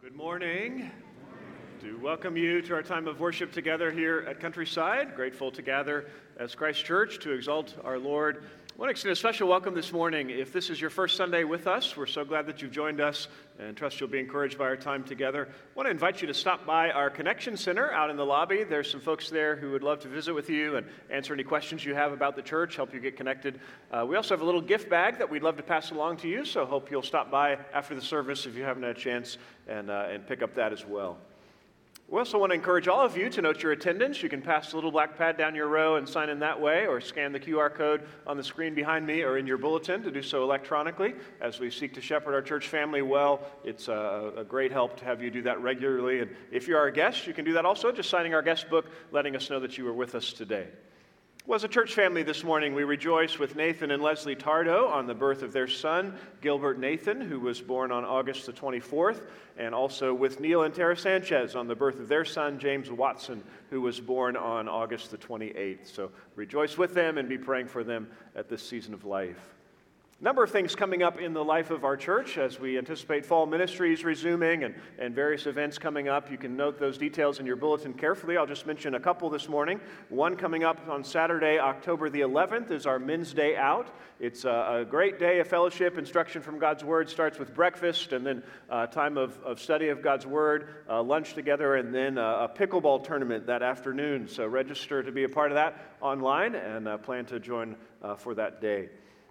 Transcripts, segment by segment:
Good morning. To welcome you to our time of worship together here at Countryside. Grateful to gather as Christ Church to exalt our Lord. I want to extend a special welcome this morning. If this is your first Sunday with us, we're so glad that you've joined us and trust you'll be encouraged by our time together. I want to invite you to stop by our Connection Center out in the lobby. There's some folks there who would love to visit with you and answer any questions you have about the church, help you get connected. We also have a little gift bag that we'd love to pass along to you, so hope you'll stop by after the service if you haven't had a chance and pick up that as well. We also want to encourage all of you to note your attendance. You can pass the little black pad down your row and sign in that way, or scan the QR code on the screen behind me or in your bulletin to do so electronically. As we seek to shepherd our church family well, it's a great help to have you do that regularly. And if you are a guest, you can do that also, just signing our guest book, letting us know that you were with us today. Well, as a church family this morning, we rejoice with Nathan and Leslie Tardo on the birth of their son, Gilbert Nathan, who was born on August the 24th, and also with Neil and Tara Sanchez on the birth of their son, James Watson, who was born on August the 28th. So rejoice with them and be praying for them at this season of life. A number of things coming up in the life of our church as we anticipate fall ministries resuming and various events coming up. You can note those details in your bulletin carefully. I'll just mention a couple this morning. One coming up on Saturday, October the 11th, is our Men's Day Out. It's a great day of fellowship. Instruction from God's Word starts with breakfast and then time of study of God's Word, lunch together, and then a pickleball tournament that afternoon. So register to be a part of that online and plan to join for that day.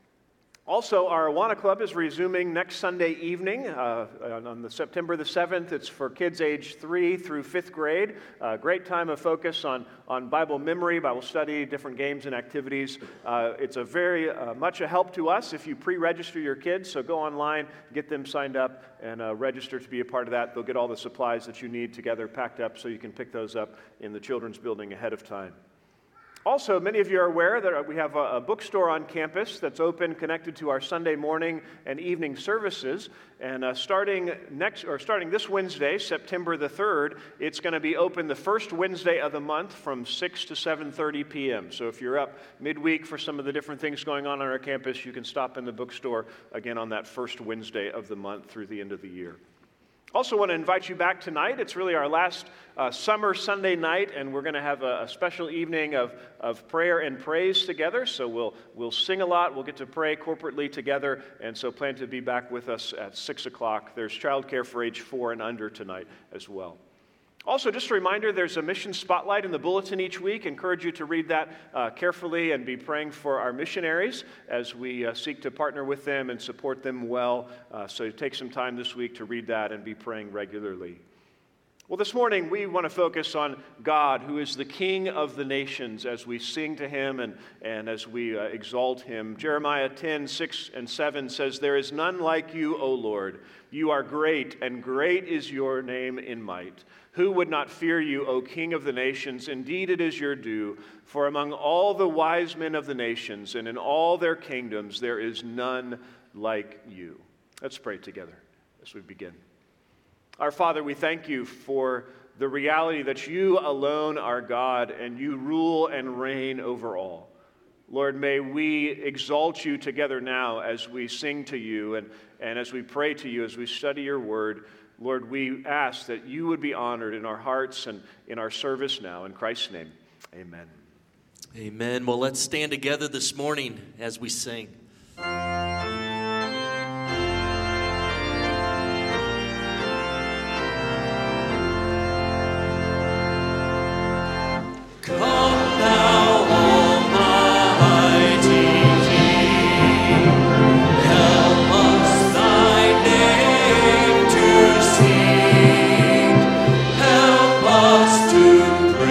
Also, our Awana Club is resuming next Sunday evening on the September the 7th. It's for kids age 3 through 5th grade. Great time of focus on Bible memory, Bible study, different games and activities. It's a very much a help to us if you pre-register your kids, so go online, get them signed up, and register to be a part of that. They'll get all the supplies that you need together packed up so you can pick those up in the children's building ahead of time. Also, many of you are aware that we have a bookstore on campus that's open, connected to our Sunday morning and evening services. And starting this Wednesday, September the 3rd, it's going to be open the first Wednesday of the month from 6 to 7:30 p.m. So if you're up midweek for some of the different things going on our campus, you can stop in the bookstore again on that first Wednesday of the month through the end of the year. Also want to invite you back tonight. It's really our last summer Sunday night, and we're going to have a special evening of prayer and praise together. So we'll sing a lot. We'll get to pray corporately together, and so plan to be back with us at 6 o'clock. There's childcare for age 4 and under tonight as well. Also, just a reminder, there's a mission spotlight in the bulletin each week. Encourage you to read that carefully and be praying for our missionaries as we seek to partner with them and support them well. So take some time this week to read that and be praying regularly. Well, this morning we want to focus on God, who is the King of the nations, as we sing to Him and as we exalt Him. Jeremiah 10:6-7 says, "There is none like you, O Lord. You are great, and great is your name in might. Who would not fear you, O King of the nations? Indeed, it is your due. For among all the wise men of the nations and in all their kingdoms, there is none like you." Let's pray together as we begin. Our Father, we thank you for the reality that you alone are God and you rule and reign over all. Lord, may we exalt you together now as we sing to you and as we pray to you, as we study your word. Lord, we ask that you would be honored in our hearts and in our service now. In Christ's name, amen. Amen. Well, let's stand together this morning as we sing.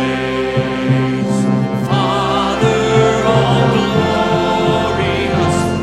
Father, all glorious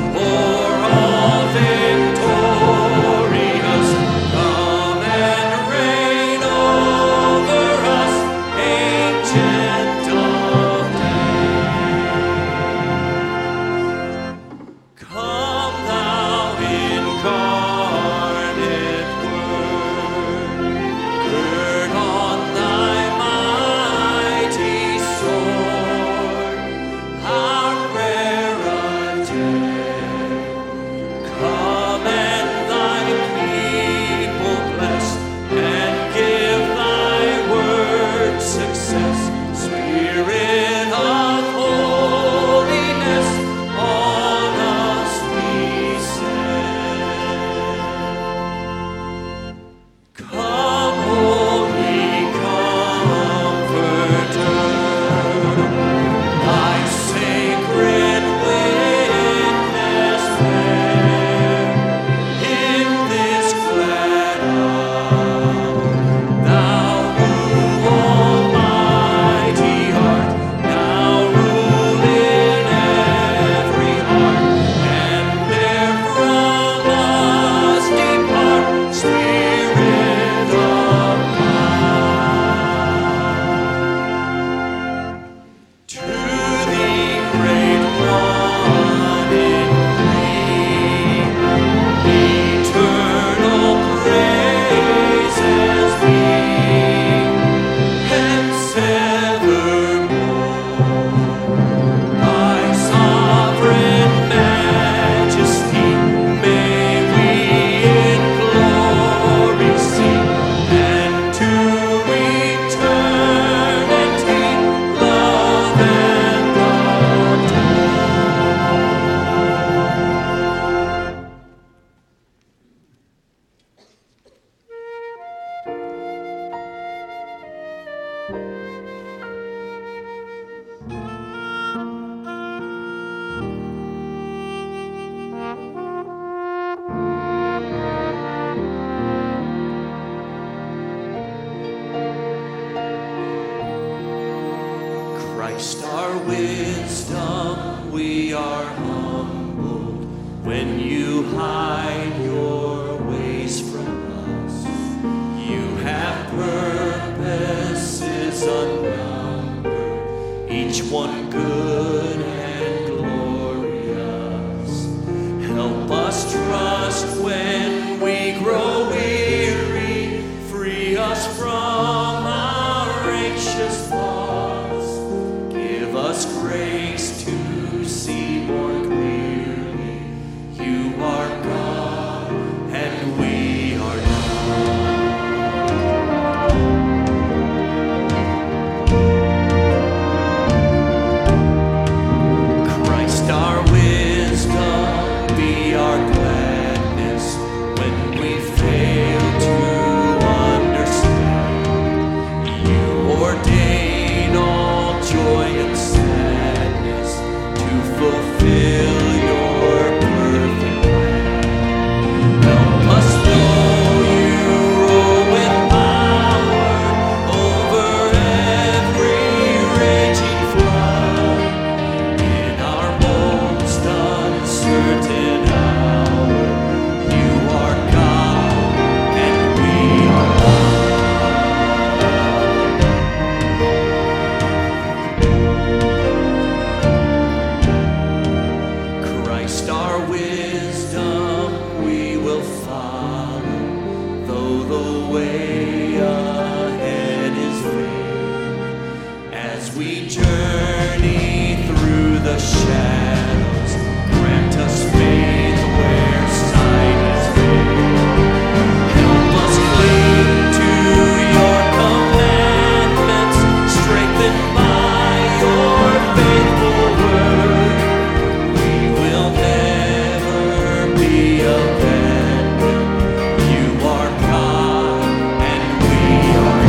Christ our wisdom, we are humbled when you hide your ways from us. You have purposes unnumbered, each one good and glorious. Help us trust when we grow weary, free us from our anxious thoughts. Give us grace to see more clearly. You are God and we are not. Christ our wisdom, be our gladness when we fail to understand. You ordain all joy and sadness to fulfill your perfect plan. Help us know you rule with power over every raging flood. In our most uncertain hour, you are God and we are not. Christ our wisdom, we will follow, though the way ahead is vain. As we journey through the shadows, grant us faith where sight is veiled. Help us cling to your commandments, strengthened by your faithful word. We will never be abandoned. You are God and we are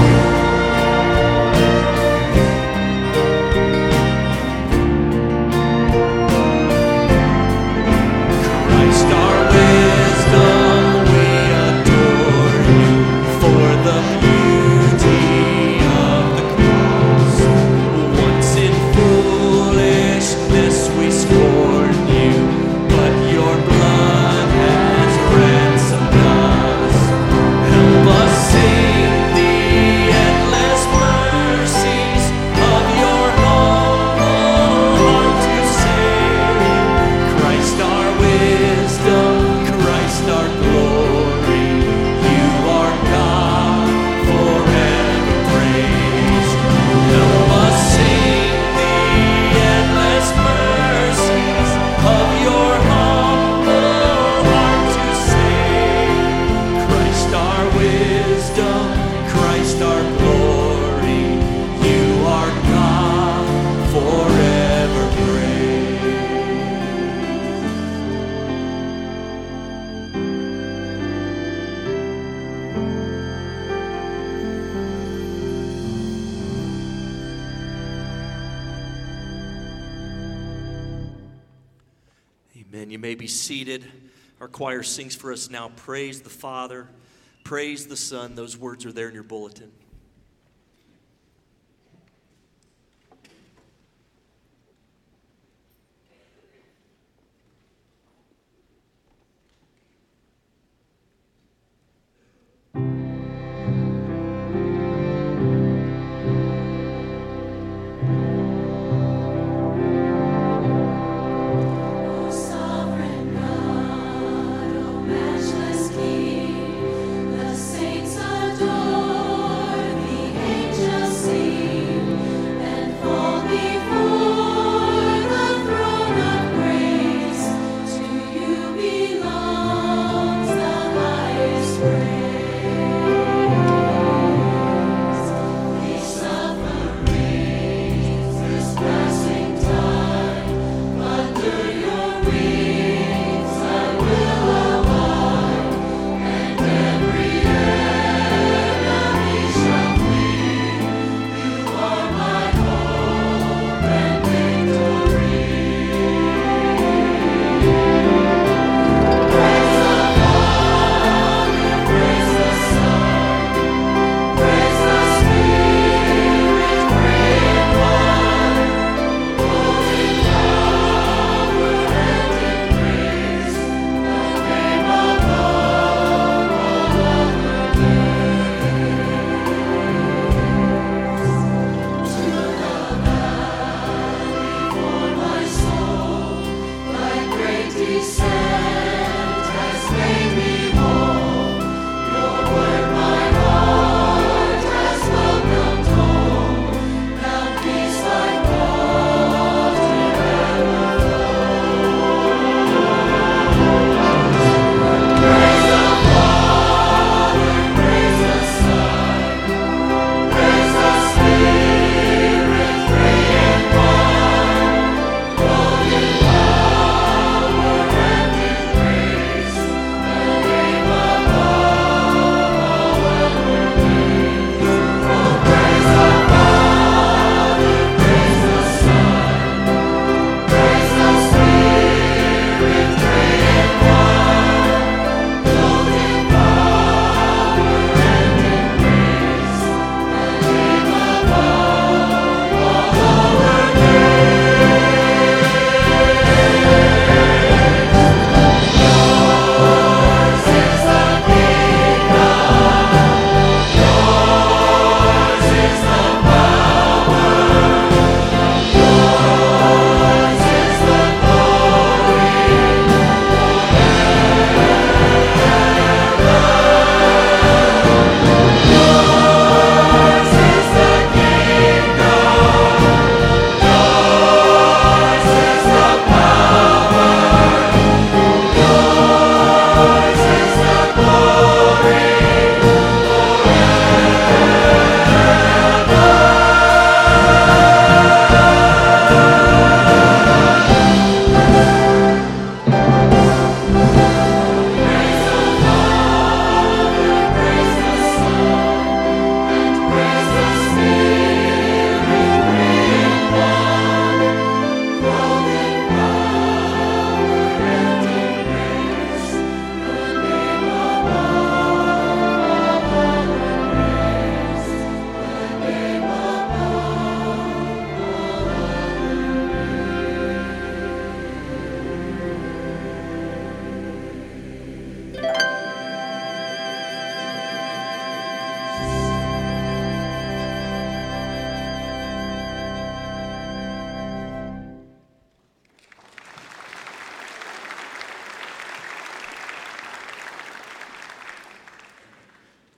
Christ our wisdom, we adore you for the beauty of the cross. Once in foolishness we scorned you, but your blood has ransomed us. Help us sing the endless mercies of your humble heart to save. Christ our wisdom, Christ our glory, you are God, forever praised. Help us sing the endless mercies of your humble heart to save. Christ our wisdom, Christ our glory, you are God, forever praised. Amen. You may be seated. Our choir sings for us now, Praise the Father, Praise the Son. Those words are there in your bulletin. O sovereign God, O matchless King, the saints adore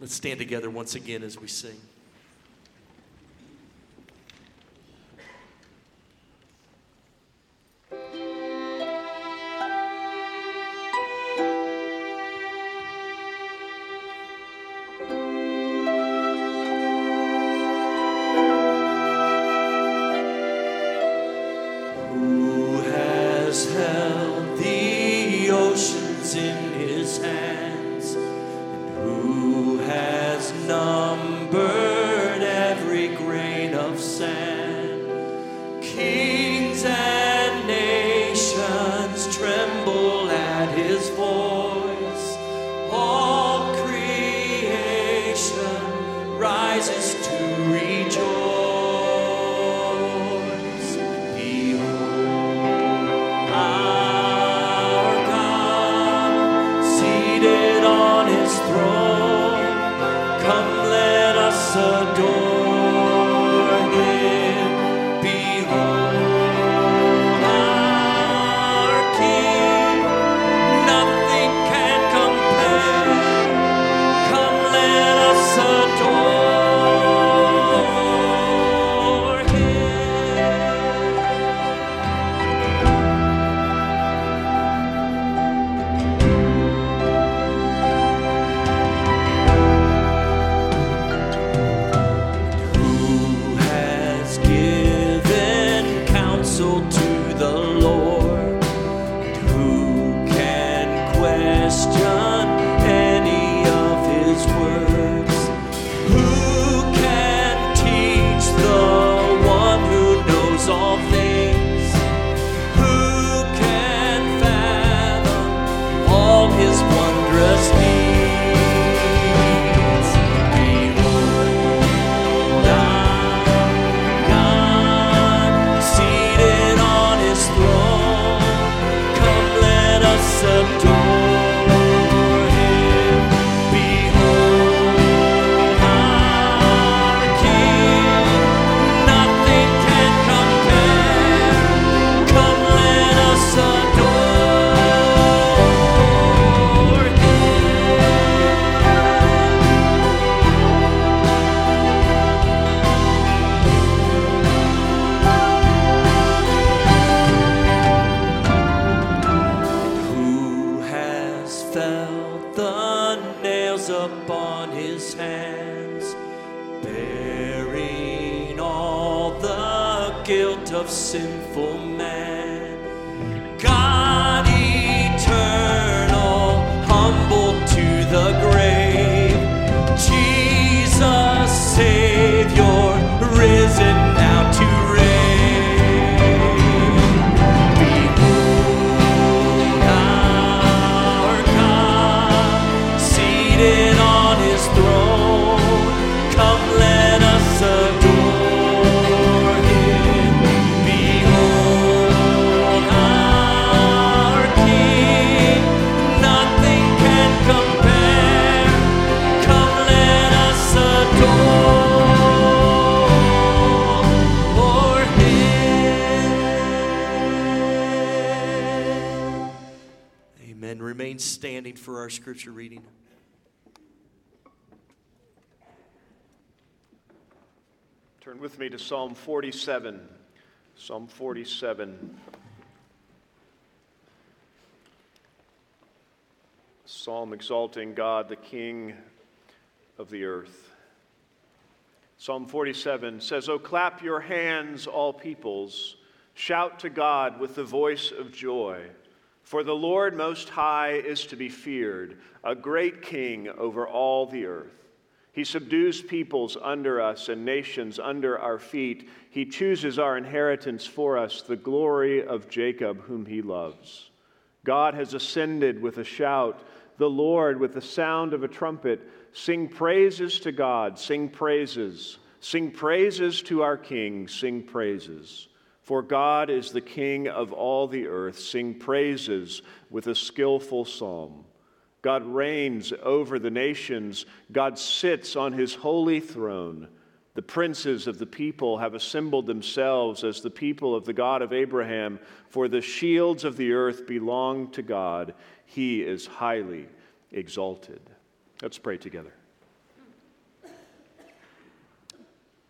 Let's stand together once again as we sing. Of sinful man, God eternal, humble to the grave, Jesus Savior, risen now to reign. Behold our God, seated on his throne, come let us adore. Remain standing for our scripture reading. Turn with me to Psalm 47. Psalm 47. Psalm exalting God, the King of the earth. Psalm 47 says, "O clap your hands, all peoples. Shout to God with the voice of joy. For the Lord Most High is to be feared, a great king over all the earth. He subdues peoples under us and nations under our feet. He chooses our inheritance for us, the glory of Jacob, whom he loves. God has ascended with a shout, the Lord with the sound of a trumpet. Sing praises to God, sing praises. Sing praises to our King, sing praises. For God is the King of all the earth. Sing praises with a skillful psalm. God reigns over the nations. God sits on his holy throne. The princes of the people have assembled themselves as the people of the God of Abraham. For the shields of the earth belong to God. He is highly exalted." Let's pray together.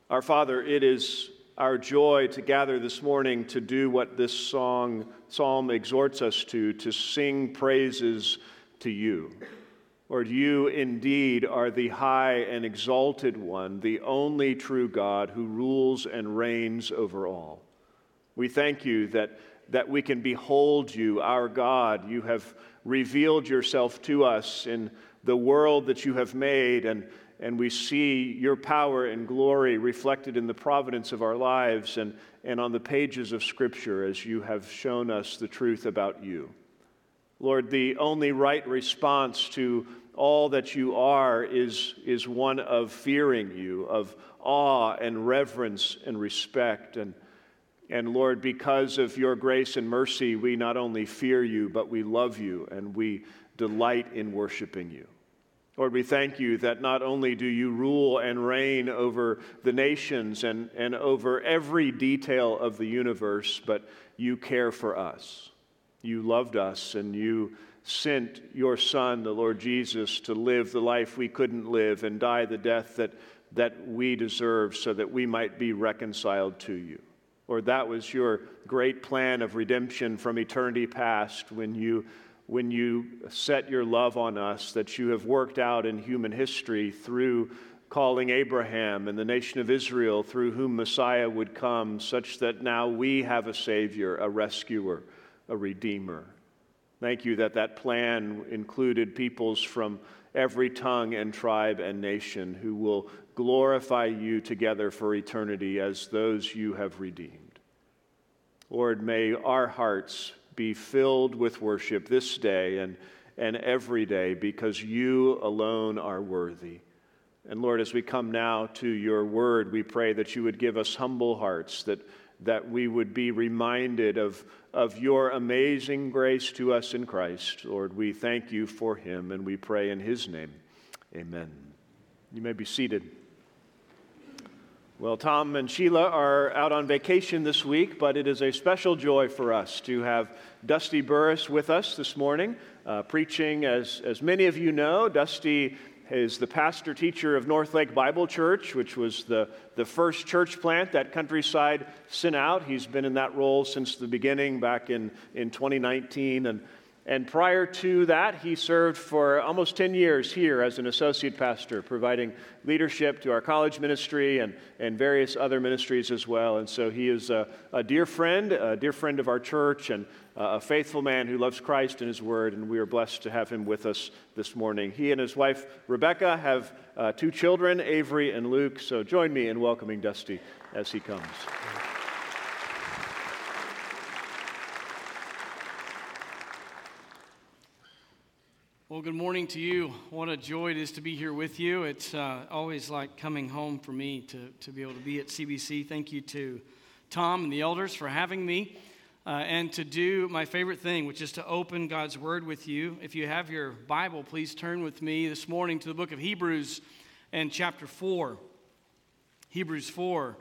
Our Father, it is our joy to gather this morning to do what this psalm exhorts us to sing praises to you. Lord, you indeed are the high and exalted one, the only true God who rules and reigns over all. We thank you that we can behold you, our God. You have revealed yourself to us in the world that you have made, and we see your power and glory reflected in the providence of our lives and on the pages of Scripture as you have shown us the truth about you. Lord, the only right response to all that you are is one of fearing you, of awe and reverence and respect. And Lord, because of your grace and mercy, we not only fear you, but we love you and we delight in worshiping you. Lord, we thank you that not only do you rule and reign over the nations and over every detail of the universe, but you care for us. You loved us and you sent your Son, the Lord Jesus, to live the life we couldn't live and die the death that we deserve so that we might be reconciled to you. Lord, that was your great plan of redemption from eternity past when you set your love on us that you have worked out in human history through calling Abraham and the nation of Israel through whom Messiah would come, such that now we have a Savior, a rescuer, a Redeemer. Thank you that plan included peoples from every tongue and tribe and nation who will glorify you together for eternity as those you have redeemed. Lord, may our hearts be filled with worship this day and every day because you alone are worthy. And Lord, as we come now to your word, we pray that you would give us humble hearts, that we would be reminded of your amazing grace to us in Christ. Lord, we thank you for him, and we pray in his name. Amen. You may be seated. Well, Tom and Sheila are out on vacation this week, but it is a special joy for us to have Dusty Burris with us this morning, preaching. As many of you know, Dusty is the pastor-teacher of North Lake Bible Church, which was the first church plant that Countryside sent out. He's been in that role since the beginning back in 2019. And prior to that, he served for almost 10 years here as an associate pastor, providing leadership to our college ministry and various other ministries as well. And so he is a dear friend of our church, and a faithful man who loves Christ and his word, and we are blessed to have him with us this morning. He and his wife, Rebecca, have 2 children, Avery and Luke. So join me in welcoming Dusty as he comes. Well, good morning to you. What a joy it is to be here with you. It's always like coming home for me to be able to be at CBC. Thank you to Tom and the elders for having me and to do my favorite thing, which is to open God's Word with you. If you have your Bible, please turn with me this morning to the book of Hebrews and chapter 4. Hebrews 4.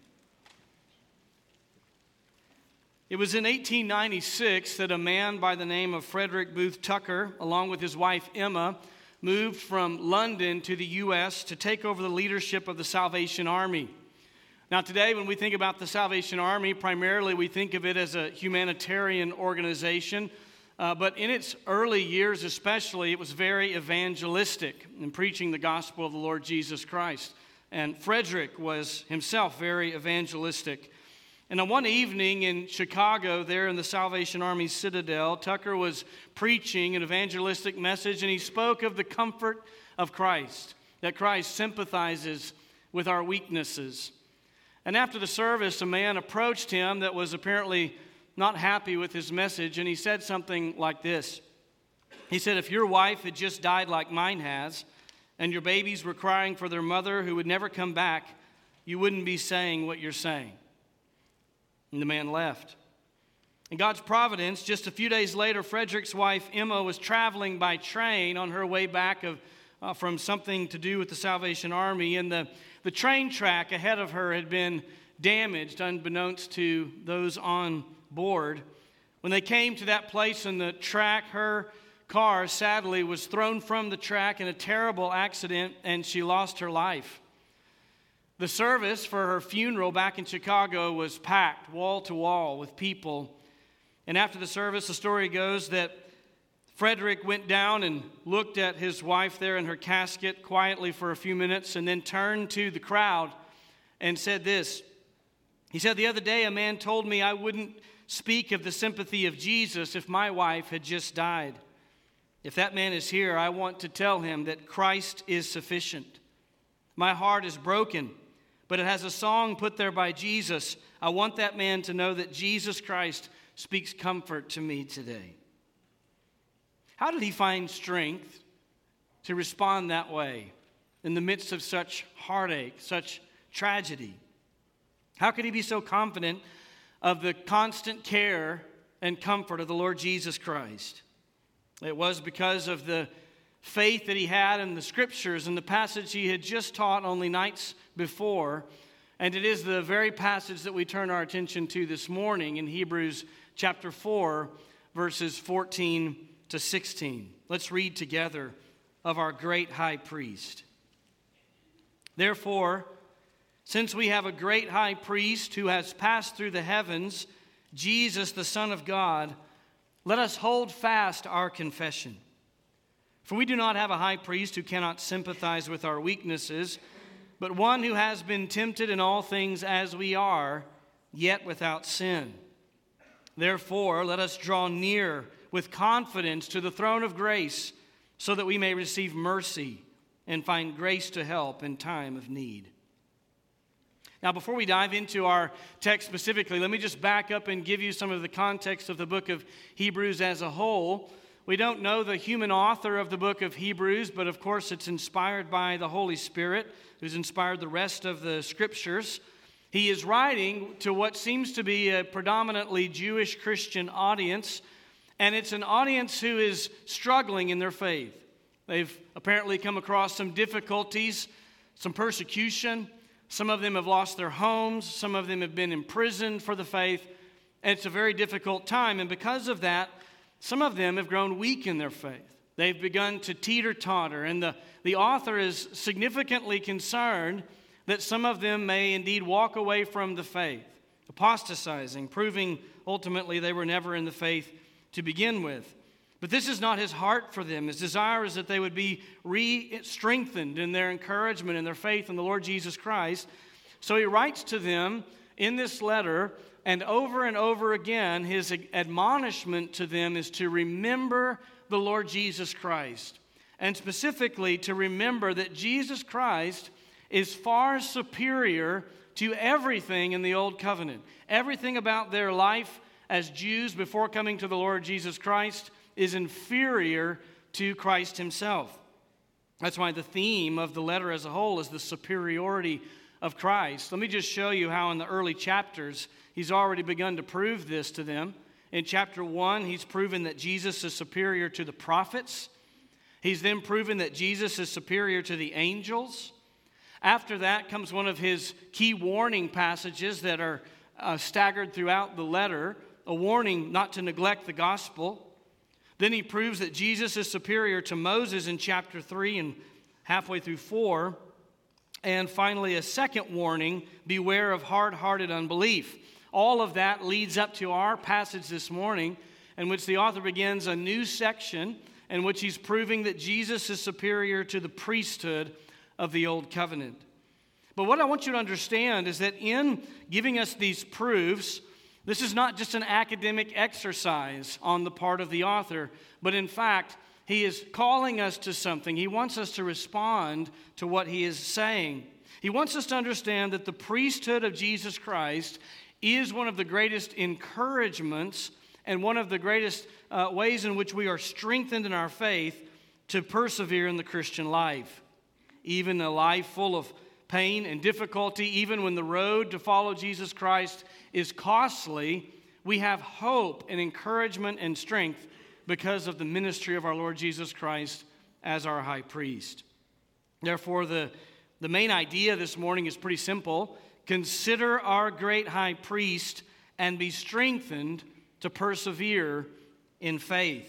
It was in 1896 that a man by the name of Frederick Booth Tucker, along with his wife Emma, moved from London to the U.S. to take over the leadership of the Salvation Army. Now today, when we think about the Salvation Army, primarily we think of it as a humanitarian organization, but in its early years especially, it was very evangelistic in preaching the gospel of the Lord Jesus Christ. And Frederick was himself very evangelistic. And on one evening in Chicago, there in the Salvation Army Citadel, Tucker was preaching an evangelistic message, and he spoke of the comfort of Christ, that Christ sympathizes with our weaknesses. And after the service, a man approached him that was apparently not happy with his message, and he said something like this. He said, "If your wife had just died like mine has, and your babies were crying for their mother who would never come back, you wouldn't be saying what you're saying." And the man left. In God's providence, just a few days later, Frederick's wife Emma was traveling by train on her way back from something to do with the Salvation Army, and the train track ahead of her had been damaged, unbeknownst to those on board. When they came to that place in the track, her car sadly was thrown from the track in a terrible accident, and she lost her life. The service for her funeral back in Chicago was packed wall to wall with people. And after the service, the story goes that Frederick went down and looked at his wife there in her casket quietly for a few minutes and then turned to the crowd and said this. He said, "The other day a man told me I wouldn't speak of the sympathy of Jesus if my wife had just died. If that man is here, I want to tell him that Christ is sufficient. My heart is broken, but it has a song put there by Jesus. I want that man to know that Jesus Christ speaks comfort to me today." How did he find strength to respond that way in the midst of such heartache, such tragedy? How could he be so confident of the constant care and comfort of the Lord Jesus Christ? It was because of the faith that he had in the Scriptures and the passage he had just taught only nights before. And it is the very passage that we turn our attention to this morning in Hebrews chapter 4, verses 14 to 16. Let's read together of our great high priest. "Therefore, since we have a great high priest who has passed through the heavens, Jesus, the Son of God, let us hold fast our confession. For we do not have a high priest who cannot sympathize with our weaknesses, but one who has been tempted in all things as we are, yet without sin. Therefore, let us draw near with confidence to the throne of grace, so that we may receive mercy and find grace to help in time of need." Now, before we dive into our text specifically, let me just back up and give you some of the context of the book of Hebrews as a whole. We don't know the human author of the book of Hebrews, but of course it's inspired by the Holy Spirit, who's inspired the rest of the Scriptures. He is writing to what seems to be a predominantly Jewish Christian audience, and it's an audience who is struggling in their faith. They've apparently come across some difficulties, some persecution. Some of them have lost their homes. Some of them have been imprisoned for the faith. And it's a very difficult time. And because of that, some of them have grown weak in their faith. They've begun to teeter-totter. And the author is significantly concerned that some of them may indeed walk away from the faith, apostatizing, proving ultimately they were never in the faith to begin with. But this is not his heart for them. His desire is that they would be re-strengthened in their encouragement and their faith in the Lord Jesus Christ. So he writes to them in this letter, and over again, his admonishment to them is to remember the Lord Jesus Christ. And specifically to remember that Jesus Christ is far superior to everything in the Old Covenant. Everything about their life as Jews before coming to the Lord Jesus Christ is inferior to Christ himself. That's why the theme of the letter as a whole is the superiority of Christ. Let me just show you how in the early chapters he's already begun to prove this to them. In chapter 1, he's proven that Jesus is superior to the prophets. He's then proven that Jesus is superior to the angels. After that comes one of his key warning passages that are staggered throughout the letter, a warning not to neglect the gospel. Then he proves that Jesus is superior to Moses in chapter 3 and halfway through 4. And finally, a second warning, beware of hard-hearted unbelief. All of that leads up to our passage this morning, in which the author begins a new section in which he's proving that Jesus is superior to the priesthood of the Old Covenant. But what I want you to understand is that in giving us these proofs, this is not just an academic exercise on the part of the author, but in fact, he is calling us to something. He wants us to respond to what he is saying. He wants us to understand that the priesthood of Jesus Christ is one of the greatest encouragements and one of the greatest ways in which we are strengthened in our faith to persevere in the Christian life. Even a life full of pain and difficulty, even when the road to follow Jesus Christ is costly, we have hope and encouragement and strength because of the ministry of our Lord Jesus Christ as our high priest. Therefore, the main idea this morning is pretty simple. Consider our great high priest and be strengthened to persevere in faith.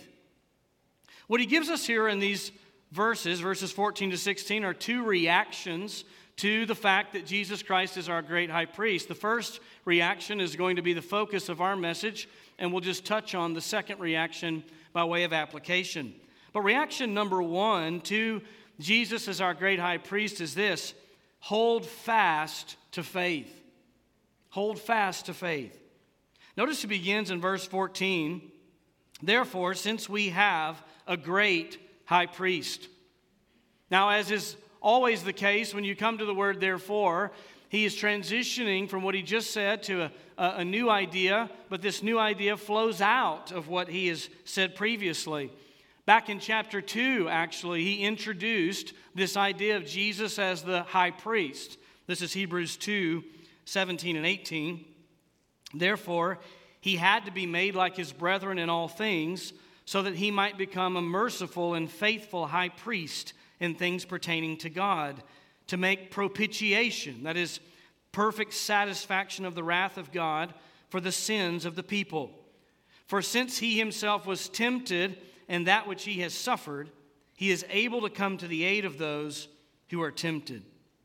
What he gives us here in these verses 14 to 16, are two reactions to the fact that Jesus Christ is our great high priest. The first reaction is going to be the focus of our message, and we'll just touch on the second reaction by way of application. But reaction number one to Jesus as our great high priest is this: hold fast to faith. Hold fast to faith. Notice it begins in verse 14. Therefore, since we have a great high priest. Now, as is always the case when you come to the word therefore, he is transitioning from what he just said to a new idea, but this new idea flows out of what he has said previously. Back in chapter 2, actually, he introduced this idea of Jesus as the high priest. This is Hebrews 2, 17 and 18. Therefore, he had to be made like his brethren in all things, so that he might become a merciful and faithful high priest in things pertaining to God, to make propitiation, that is, perfect satisfaction of the wrath of God for the sins of the people. For since he himself was tempted in that which he has suffered, he is able to come to the aid of those who are tempted.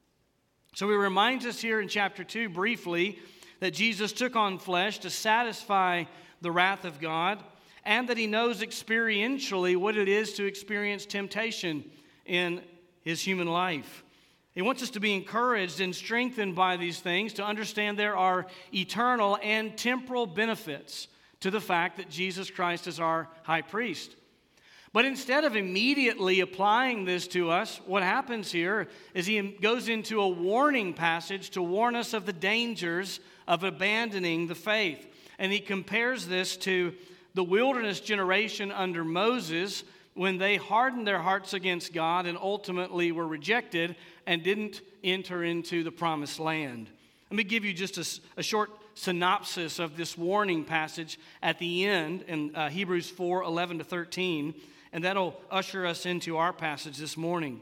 So he reminds us here in chapter 2 briefly that Jesus took on flesh to satisfy the wrath of God, and that he knows experientially what it is to experience temptation in his human life. He wants us to be encouraged and strengthened by these things, to understand there are eternal and temporal benefits to the fact that Jesus Christ is our high priest. But instead of immediately applying this to us, what happens here is he goes into a warning passage to warn us of the dangers of abandoning the faith. And he compares this to the wilderness generation under Moses, when they hardened their hearts against God and ultimately were rejected and didn't enter into the promised land. Let me give you just a short synopsis of this warning passage at the end in Hebrews 4, 11 to 13, and that'll usher us into our passage this morning.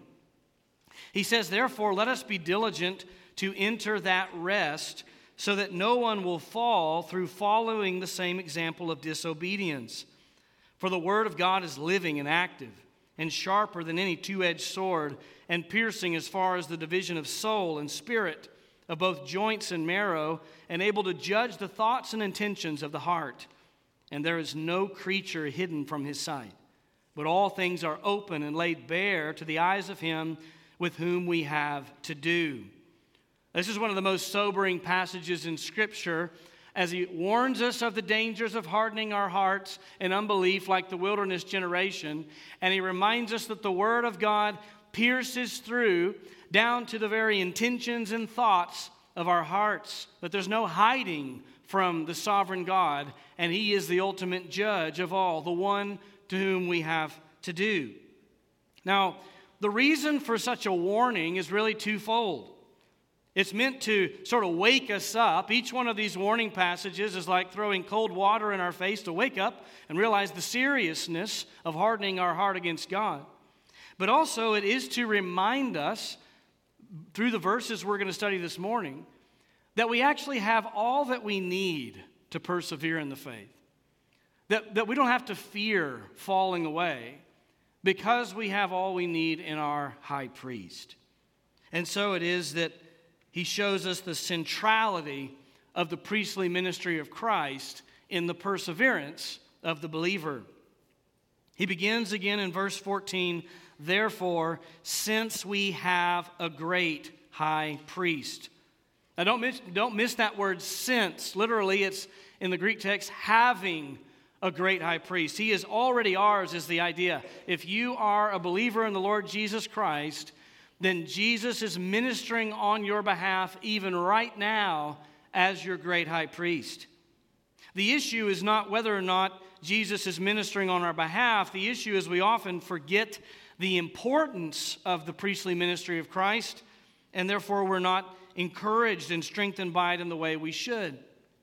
He says, therefore, let us be diligent to enter that rest, so that no one will fall through following the same example of disobedience. For the word of God is living and active, and sharper than any two-edged sword, and piercing as far as the division of soul and spirit, of both joints and marrow, and able to judge the thoughts and intentions of the heart. And there is no creature hidden from his sight, but all things are open and laid bare to the eyes of him with whom we have to do. This is one of the most sobering passages in Scripture, as he warns us of the dangers of hardening our hearts and unbelief like the wilderness generation. And he reminds us that the Word of God pierces through down to the very intentions and thoughts of our hearts, that there's no hiding from the sovereign God, and he is the ultimate judge of all, the one to whom we have to do. Now, the reason for such a warning is really twofold. It's meant to sort of wake us up. Each one of these warning passages is like throwing cold water in our face to wake up and realize the seriousness of hardening our heart against God. But also it is to remind us, through the verses we're going to study this morning, that we actually have all that we need to persevere in the faith. That we don't have to fear falling away, because we have all we need in our high priest. And so it is that he shows us the centrality of the priestly ministry of Christ in the perseverance of the believer. He begins again in verse 14, therefore, since we have a great high priest. Now don't miss that word since. Literally, it's in the Greek text, having a great high priest. He is already ours, is the idea. If you are a believer in the Lord Jesus Christ, then Jesus is ministering on your behalf even right now as your great high priest. The issue is not whether or not Jesus is ministering on our behalf. The issue is we often forget the importance of the priestly ministry of Christ, and therefore we're not encouraged and strengthened by it in the way we should.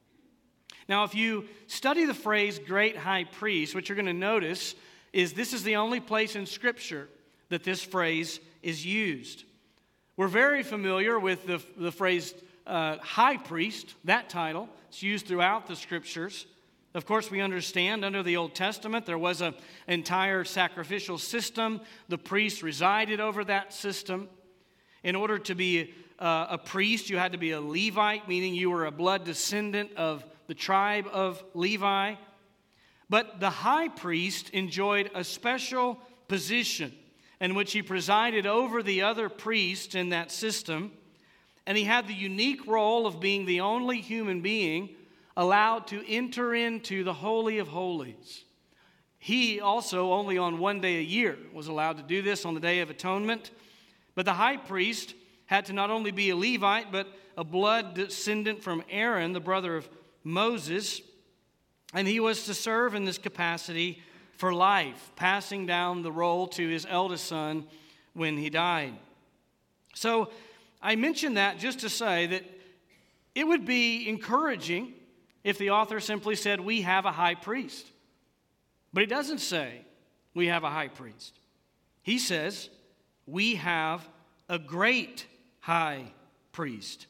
Now, if you study the phrase great high priest, what you're going to notice is this is the only place in Scripture that this phrase is used. We're very familiar with the phrase high priest, that title. It's used throughout the Scriptures. Of course, we understand under the Old Testament there was an entire sacrificial system. The priest resided over that system. In order to be a priest, you had to be a Levite, meaning you were a blood descendant of the tribe of Levi. But the high priest enjoyed a special position in which he presided over the other priests in that system, and he had the unique role of being the only human being allowed to enter into the Holy of Holies. He also, only on one day a year, was allowed to do this on the Day of Atonement. But the high priest had to not only be a Levite, but a blood descendant from Aaron, the brother of Moses, and he was to serve in this capacity for life, passing down the role to his eldest son when he died. So I mention that just to say that it would be encouraging if the author simply said, we have a high priest. But he doesn't say, we have a high priest. He says, we have a great high priest.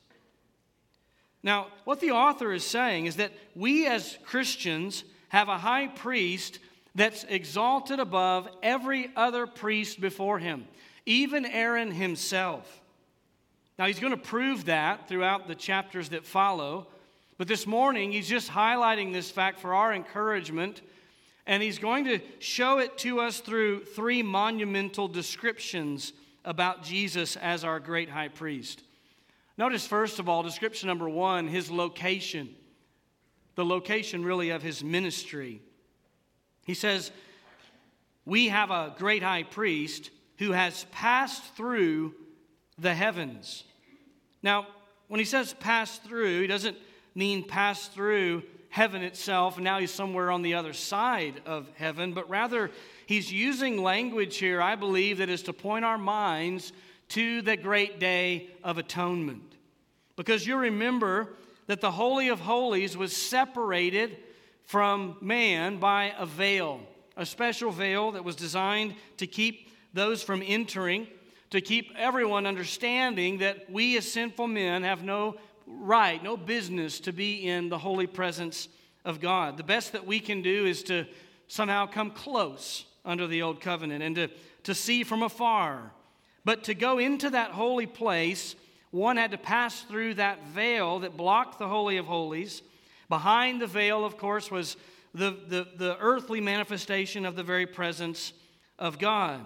Now, what the author is saying is that we as Christians have a high priest that's exalted above every other priest before him, even Aaron himself. Now, he's going to prove that throughout the chapters that follow, but this morning he's just highlighting this fact for our encouragement, and he's going to show it to us through three monumental descriptions about Jesus as our great high priest. Notice, first of all, description number one, his location. The location, really, of his ministry. He says, we have a great high priest who has passed through the heavens. Now, when he says pass through, he doesn't mean pass through heaven itself, and now he's somewhere on the other side of heaven, but rather he's using language here, I believe, that is to point our minds to the great day of atonement. Because you remember that the Holy of Holies was separated from man by a veil, a special veil that was designed to keep those from entering, to keep everyone understanding that we as sinful men have no right, no business to be in the holy presence of God. The best that we can do is to somehow come close under the old covenant and to see from afar. But to go into that holy place, one had to pass through that veil that blocked the Holy of Holies. Behind the veil, of course, was the earthly manifestation of the very presence of God.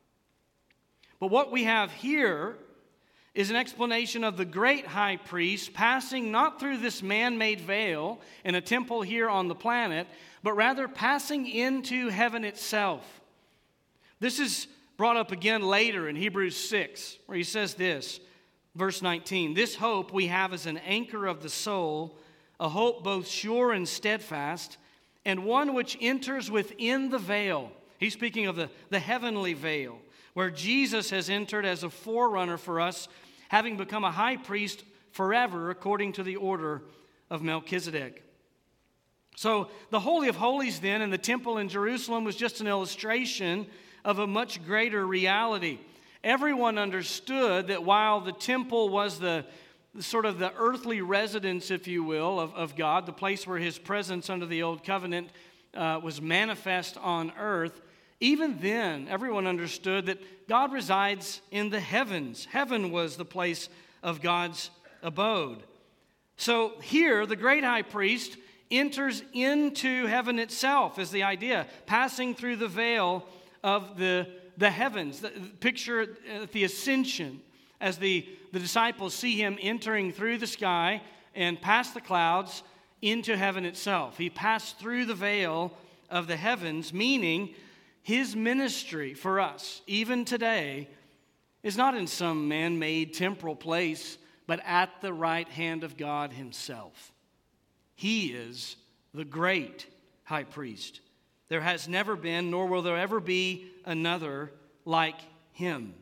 But what we have here is an explanation of the great high priest passing not through this man-made veil in a temple here on the planet, but rather passing into heaven itself. This is brought up again later in Hebrews 6, where he says this, verse 19, this hope we have as an anchor of the soul, a hope both sure and steadfast, and one which enters within the veil. He's speaking of the heavenly veil, where Jesus has entered as a forerunner for us, having become a high priest forever according to the order of Melchizedek. So the Holy of Holies then in the temple in Jerusalem was just an illustration of a much greater reality. Everyone understood that while the temple was the sort of the earthly residence, if you will, of God, the place where his presence under the old covenant was manifest on earth, even then, everyone understood that God resides in the heavens. Heaven was the place of God's abode. So here, the great high priest enters into heaven itself, is the idea, passing through the veil of the heavens. Picture the ascension as the disciples see him entering through the sky and past the clouds into heaven itself. He passed through the veil of the heavens, meaning his ministry for us, even today, is not in some man-made temporal place, but at the right hand of God himself. He is the great high priest. There has never been, nor will there ever be, another like him.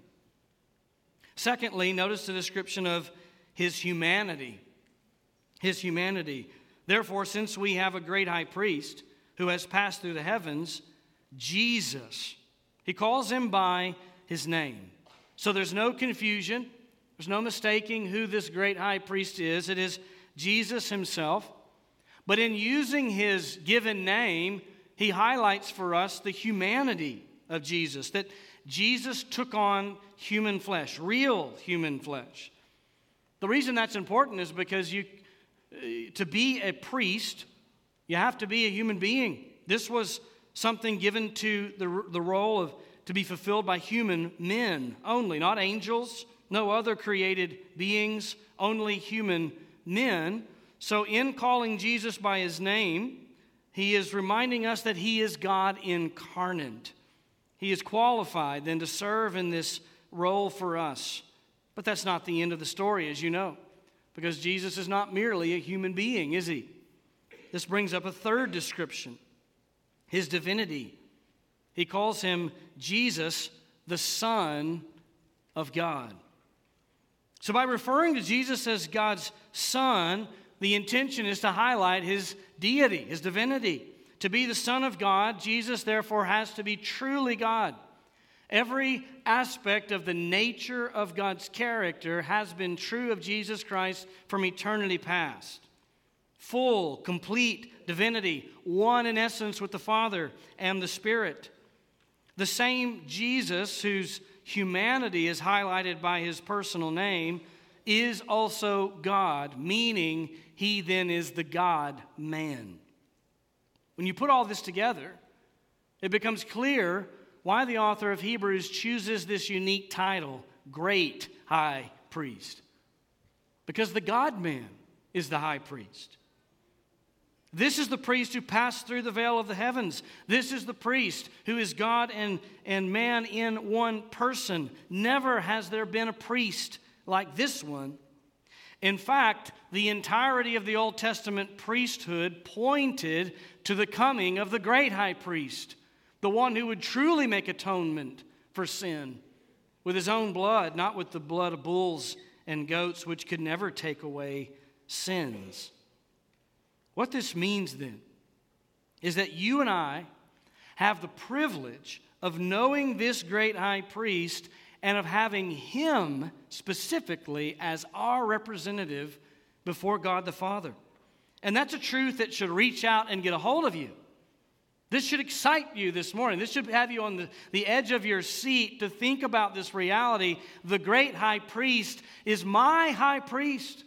Secondly, notice the description of his humanity. His humanity. Therefore, since we have a great high priest who has passed through the heavens, Jesus, he calls him by his name. So there's no confusion. There's no mistaking who this great high priest is. It is Jesus himself. But in using his given name, he highlights for us the humanity of Jesus, that Jesus took on human flesh, real human flesh. The reason that's important is because to be a priest, you have to be a human being. This was something given to the role of to be fulfilled by human men only, not angels, no other created beings, only human men. So in calling Jesus by his name, he is reminding us that he is God incarnate. He is qualified then to serve in this role for us. But that's not the end of the story, as you know, because Jesus is not merely a human being, is he? This brings up a third description, his divinity. He calls him Jesus, the Son of God. So by referring to Jesus as God's Son, the intention is to highlight his deity, his divinity. To be the Son of God, Jesus therefore has to be truly God. Every aspect of the nature of God's character has been true of Jesus Christ from eternity past. Full, complete divinity, one in essence with the Father and the Spirit. The same Jesus whose humanity is highlighted by his personal name is also God, meaning he then is the God-man. When you put all this together, it becomes clear why the author of Hebrews chooses this unique title, Great High Priest. Because the God-man is the high priest. This is the priest who passed through the veil of the heavens. This is the priest who is God and man in one person. Never has there been a priest like this one. In fact, the entirety of the Old Testament priesthood pointed to the coming of the great high priest, the one who would truly make atonement for sin with his own blood, not with the blood of bulls and goats, which could never take away sins. What this means then is that you and I have the privilege of knowing this great high priest and of having him specifically as our representative before God the Father. And that's a truth that should reach out and get a hold of you. This should excite you this morning. This should have you on the edge of your seat to think about this reality. The great high priest is my high priest.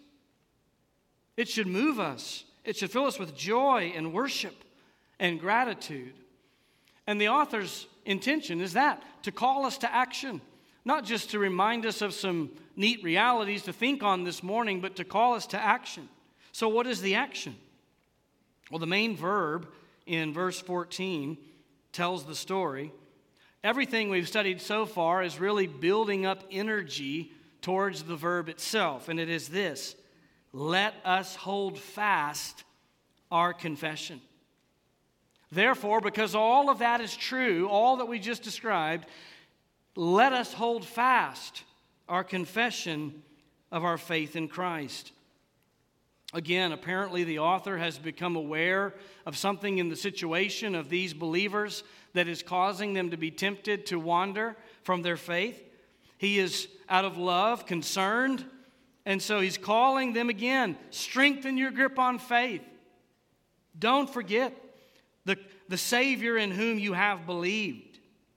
It should move us. It should fill us with joy and worship and gratitude. And the author's intention is that, to call us to action. Not just to remind us of some neat realities to think on this morning, but to call us to action. So what is the action? Well, the main verb in verse 14 tells the story. Everything we've studied so far is really building up energy towards the verb itself, and it is this: let us hold fast our confession. Therefore, because all of that is true, all that we just described, let us hold fast our confession of our faith in Christ. Again, apparently the author has become aware of something in the situation of these believers that is causing them to be tempted to wander from their faith. He is, out of love, concerned, and so he's calling them again. Strengthen your grip on faith. Don't forget the Savior in whom you have believed.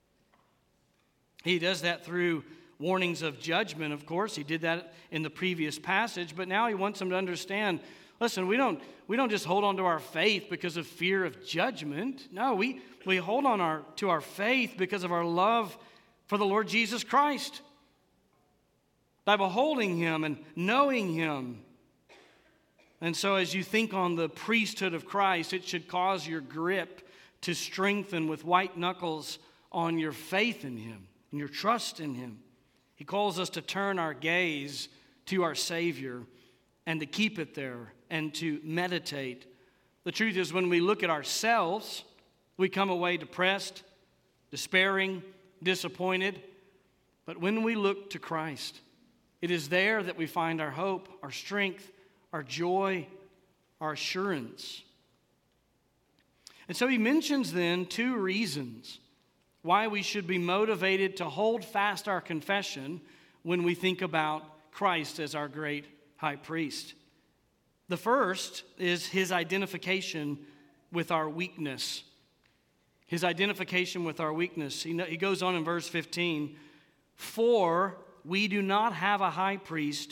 He does that through warnings of judgment, of course. He did that in the previous passage, but now he wants them to understand, listen, we don't just hold on to our faith because of fear of judgment. No, we hold on to our faith because of our love for the Lord Jesus Christ. By beholding him and knowing him. And so as you think on the priesthood of Christ, it should cause your grip to strengthen with white knuckles on your faith in him and your trust in him. He calls us to turn our gaze to our Savior and to keep it there and to meditate. The truth is, when we look at ourselves, we come away depressed, despairing, disappointed. But when we look to Christ, it is there that we find our hope, our strength, our joy, our assurance. And so he mentions then two reasons why we should be motivated to hold fast our confession when we think about Christ as our great high priest. The first is his identification with our weakness. His identification with our weakness. He goes on in verse 15, "For we do not have a high priest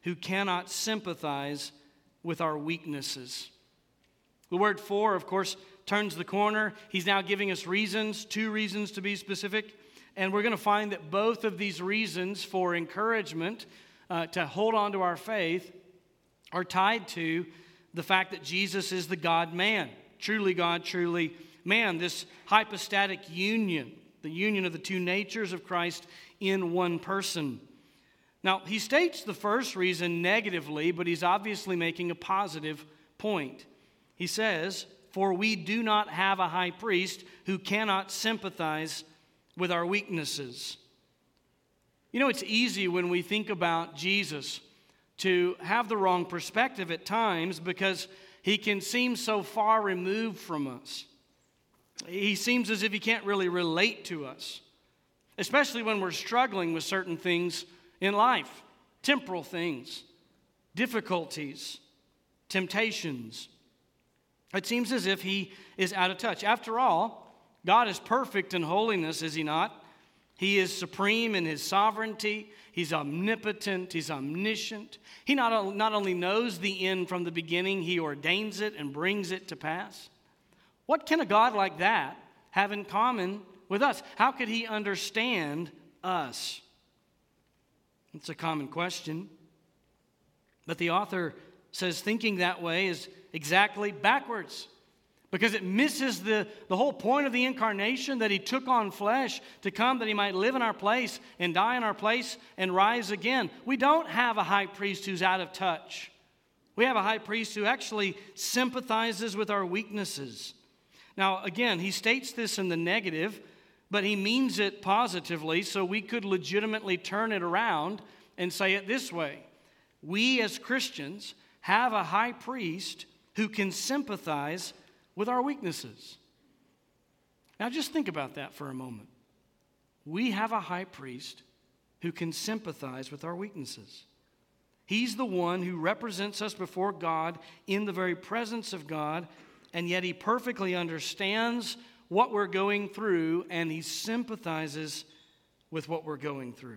who cannot sympathize with our weaknesses. The word for, of course, turns the corner. He's now giving us reasons, 2 reasons to be specific. And we're going to find that both of these reasons for encouragement to hold on to our faith are tied to the fact that Jesus is the God-man. Truly God, truly man. This hypostatic union, the union of the 2 natures of Christ in one person. Now, he states the first reason negatively, but he's obviously making a positive point. He says, "For we do not have a high priest who cannot sympathize with our weaknesses." You know, it's easy when we think about Jesus to have the wrong perspective at times because he can seem so far removed from us. He seems as if he can't really relate to us, especially when we're struggling with certain things in life, temporal things, difficulties, temptations. It seems as if he is out of touch. After all, God is perfect in holiness, is he not? He is supreme in his sovereignty. He's omnipotent. He's omniscient. He not only knows the end from the beginning, he ordains it and brings it to pass. What can a God like that have in common with us? How could he understand us? It's a common question. But the author says thinking that way is exactly backwards, because it misses the whole point of the incarnation, that he took on flesh to come that he might live in our place and die in our place and rise again. We don't have a high priest who's out of touch. We have a high priest who actually sympathizes with our weaknesses. Now, again, he states this in the negative, but he means it positively, so we could legitimately turn it around and say it this way. We as Christians have a high priest who can sympathize with our weaknesses. Now just think about that for a moment. We have a high priest who can sympathize with our weaknesses. He's the one who represents us before God in the very presence of God, and yet he perfectly understands what we're going through, and he sympathizes with what we're going through.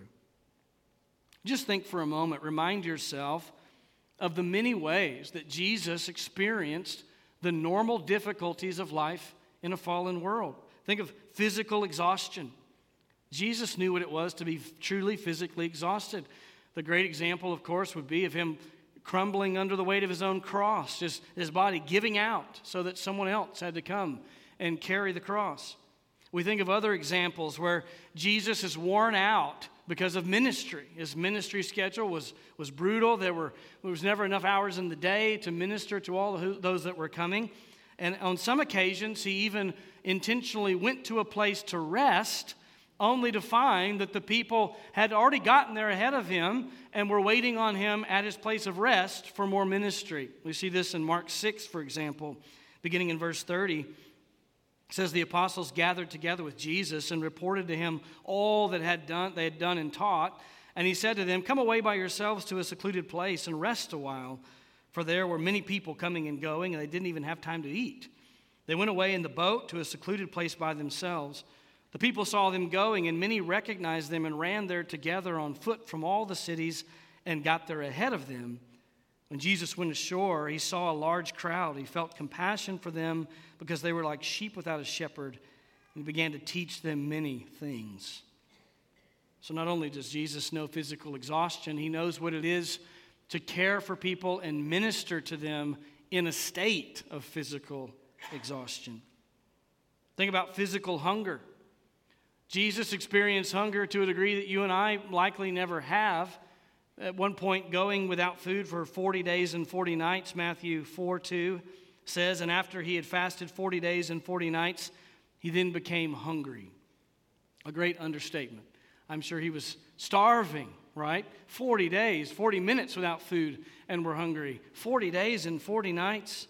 Just think for a moment, remind yourself of the many ways that Jesus experienced the normal difficulties of life in a fallen world. Think of physical exhaustion. Jesus knew what it was to be truly physically exhausted. The great example, of course, would be of him crumbling under the weight of his own cross, just his body giving out so that someone else had to come and carry the cross. We think of other examples where Jesus is worn out because of ministry. His ministry schedule was brutal. There was never enough hours in the day to minister to all those that were coming. And on some occasions, he even intentionally went to a place to rest, only to find that the people had already gotten there ahead of him and were waiting on him at his place of rest for more ministry. We see this in Mark 6, for example, beginning in verse 30. It says the apostles gathered together with Jesus and reported to him all that they had done and taught. And he said to them, "Come away by yourselves to a secluded place and rest a while." For there were many people coming and going, and they didn't even have time to eat. They went away in the boat to a secluded place by themselves. The people saw them going, and many recognized them and ran there together on foot from all the cities and got there ahead of them. When Jesus went ashore, he saw a large crowd. He felt compassion for them because they were like sheep without a shepherd, and he began to teach them many things. So not only does Jesus know physical exhaustion, he knows what it is to care for people and minister to them in a state of physical exhaustion. Think about physical hunger. Jesus experienced hunger to a degree that you and I likely never have. At one point, going without food for 40 days and 40 nights, Matthew 4:2 says, and after he had fasted 40 days and 40 nights, he then became hungry. A great understatement. I'm sure he was starving, right? 40 days, 40 minutes without food, and we're hungry. 40 days and 40 nights.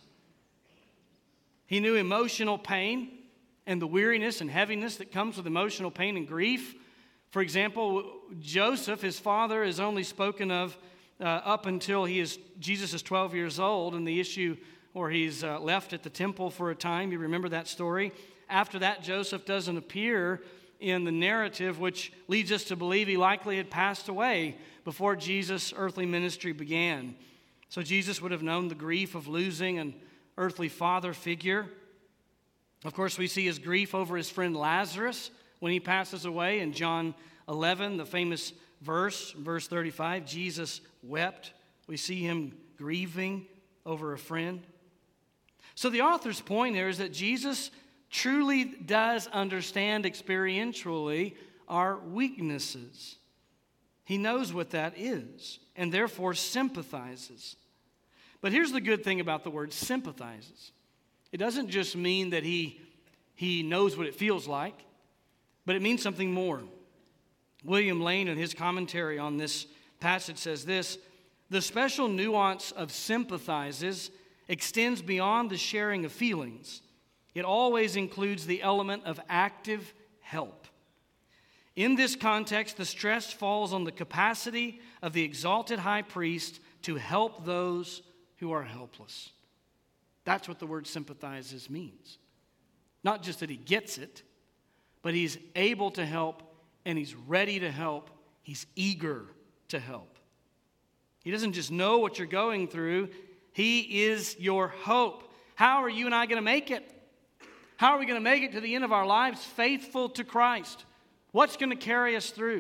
He knew emotional pain and the weariness and heaviness that comes with emotional pain and grief. For example, Joseph, his father, is only spoken of up until Jesus is 12 years old, and the issue where he's left at the temple for a time. You remember that story? After that, Joseph doesn't appear in the narrative, which leads us to believe he likely had passed away before Jesus' earthly ministry began. So Jesus would have known the grief of losing an earthly father figure. Of course, we see his grief over his friend Lazarus when he passes away in John 11, the famous verse 35, Jesus wept. We see him grieving over a friend. So the author's point here is that Jesus truly does understand experientially our weaknesses. He knows what that is and therefore sympathizes. But here's the good thing about the word sympathizes. It doesn't just mean that he knows what it feels like, but it means something more. William Lane, in his commentary on this passage, says this: the special nuance of sympathizes extends beyond the sharing of feelings. It always includes the element of active help. In this context, the stress falls on the capacity of the exalted high priest to help those who are helpless. That's what the word sympathizes means. Not just that he gets it, but he's able to help and he's ready to help. He's eager to help. He doesn't just know what you're going through. He is your hope. How are you and I going to make it? How are we going to make it to the end of our lives faithful to Christ? What's going to carry us through?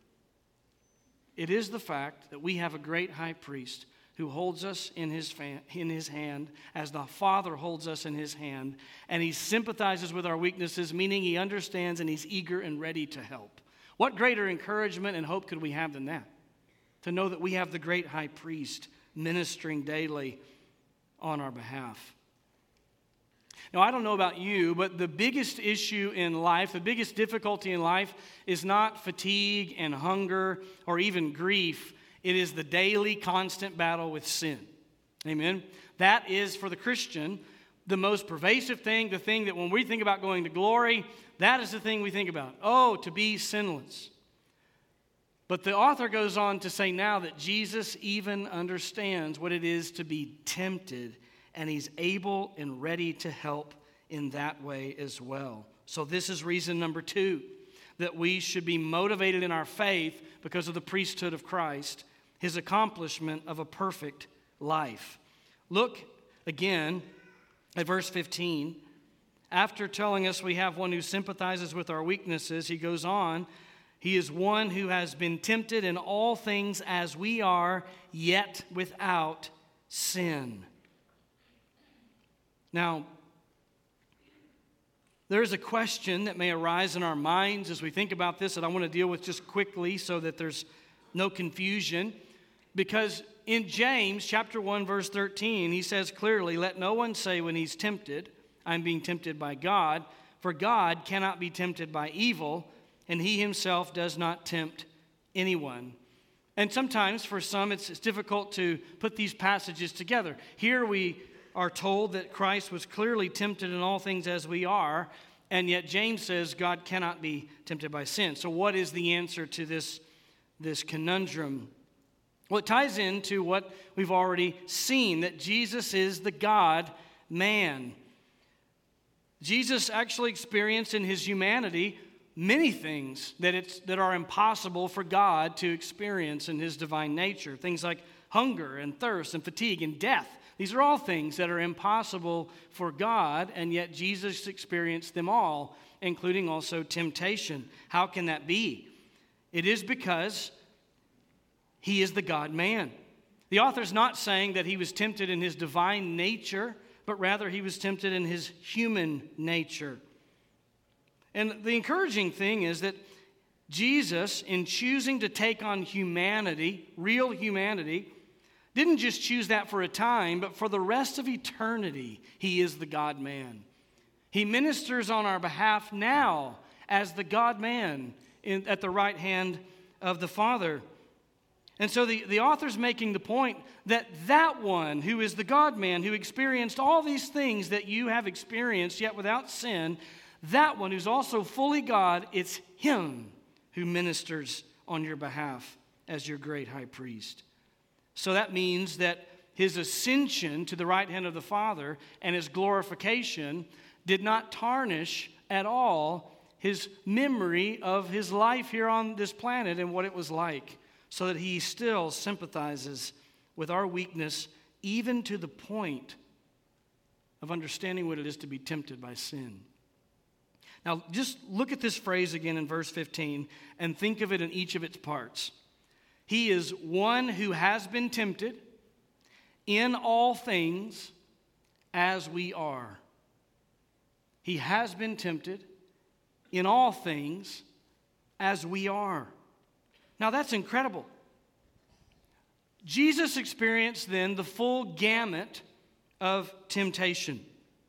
It is the fact that we have a great high priest who holds us in his hand as the Father holds us in his hand, and he sympathizes with our weaknesses, meaning he understands and he's eager and ready to help. What greater encouragement and hope could we have than that? To know that we have the great high priest ministering daily on our behalf. Now, I don't know about you, but the biggest issue in life, the biggest difficulty in life is not fatigue and hunger or even grief. It is the daily, constant battle with sin. Amen? That is, for the Christian, the most pervasive thing, the thing that when we think about going to glory, that is the thing we think about. Oh, to be sinless. But the author goes on to say now that Jesus even understands what it is to be tempted, and he's able and ready to help in that way as well. So this is reason number 2, that we should be motivated in our faith because of the priesthood of Christ, his accomplishment of a perfect life. Look again at verse 15. After telling us we have one who sympathizes with our weaknesses, he goes on, he is one who has been tempted in all things as we are, yet without sin. Now, there is a question that may arise in our minds as we think about this that I want to deal with just quickly so that there's no confusion. Because in James chapter 1, verse 13, he says clearly, let no one say when he's tempted, I'm being tempted by God, for God cannot be tempted by evil, and he himself does not tempt anyone. And sometimes for some it's difficult to put these passages together. Here we are told that Christ was clearly tempted in all things as we are, and yet James says God cannot be tempted by sin. So what is the answer to this conundrum? Well, it ties into what we've already seen, that Jesus is the God-man. Jesus actually experienced in his humanity many things that are impossible for God to experience in his divine nature. Things like hunger and thirst and fatigue and death. These are all things that are impossible for God, and yet Jesus experienced them all, including also temptation. How can that be? It is because he is the God-man. The author's not saying that he was tempted in his divine nature, but rather he was tempted in his human nature. And the encouraging thing is that Jesus, in choosing to take on humanity, real humanity, didn't just choose that for a time, but for the rest of eternity, he is the God-man. He ministers on our behalf now as the God-man at the right hand of the Father. And so the author's making the point that one who is the God-man, who experienced all these things that you have experienced, yet without sin, that one who's also fully God, it's him who ministers on your behalf as your great high priest. So that means that his ascension to the right hand of the Father and his glorification did not tarnish at all his memory of his life here on this planet and what it was like, so that he still sympathizes with our weakness, even to the point of understanding what it is to be tempted by sin. Now, just look at this phrase again in verse 15 and think of it in each of its parts. He is one who has been tempted in all things as we are. He has been tempted in all things as we are. Now, that's incredible. Jesus experienced then the full gamut of temptation.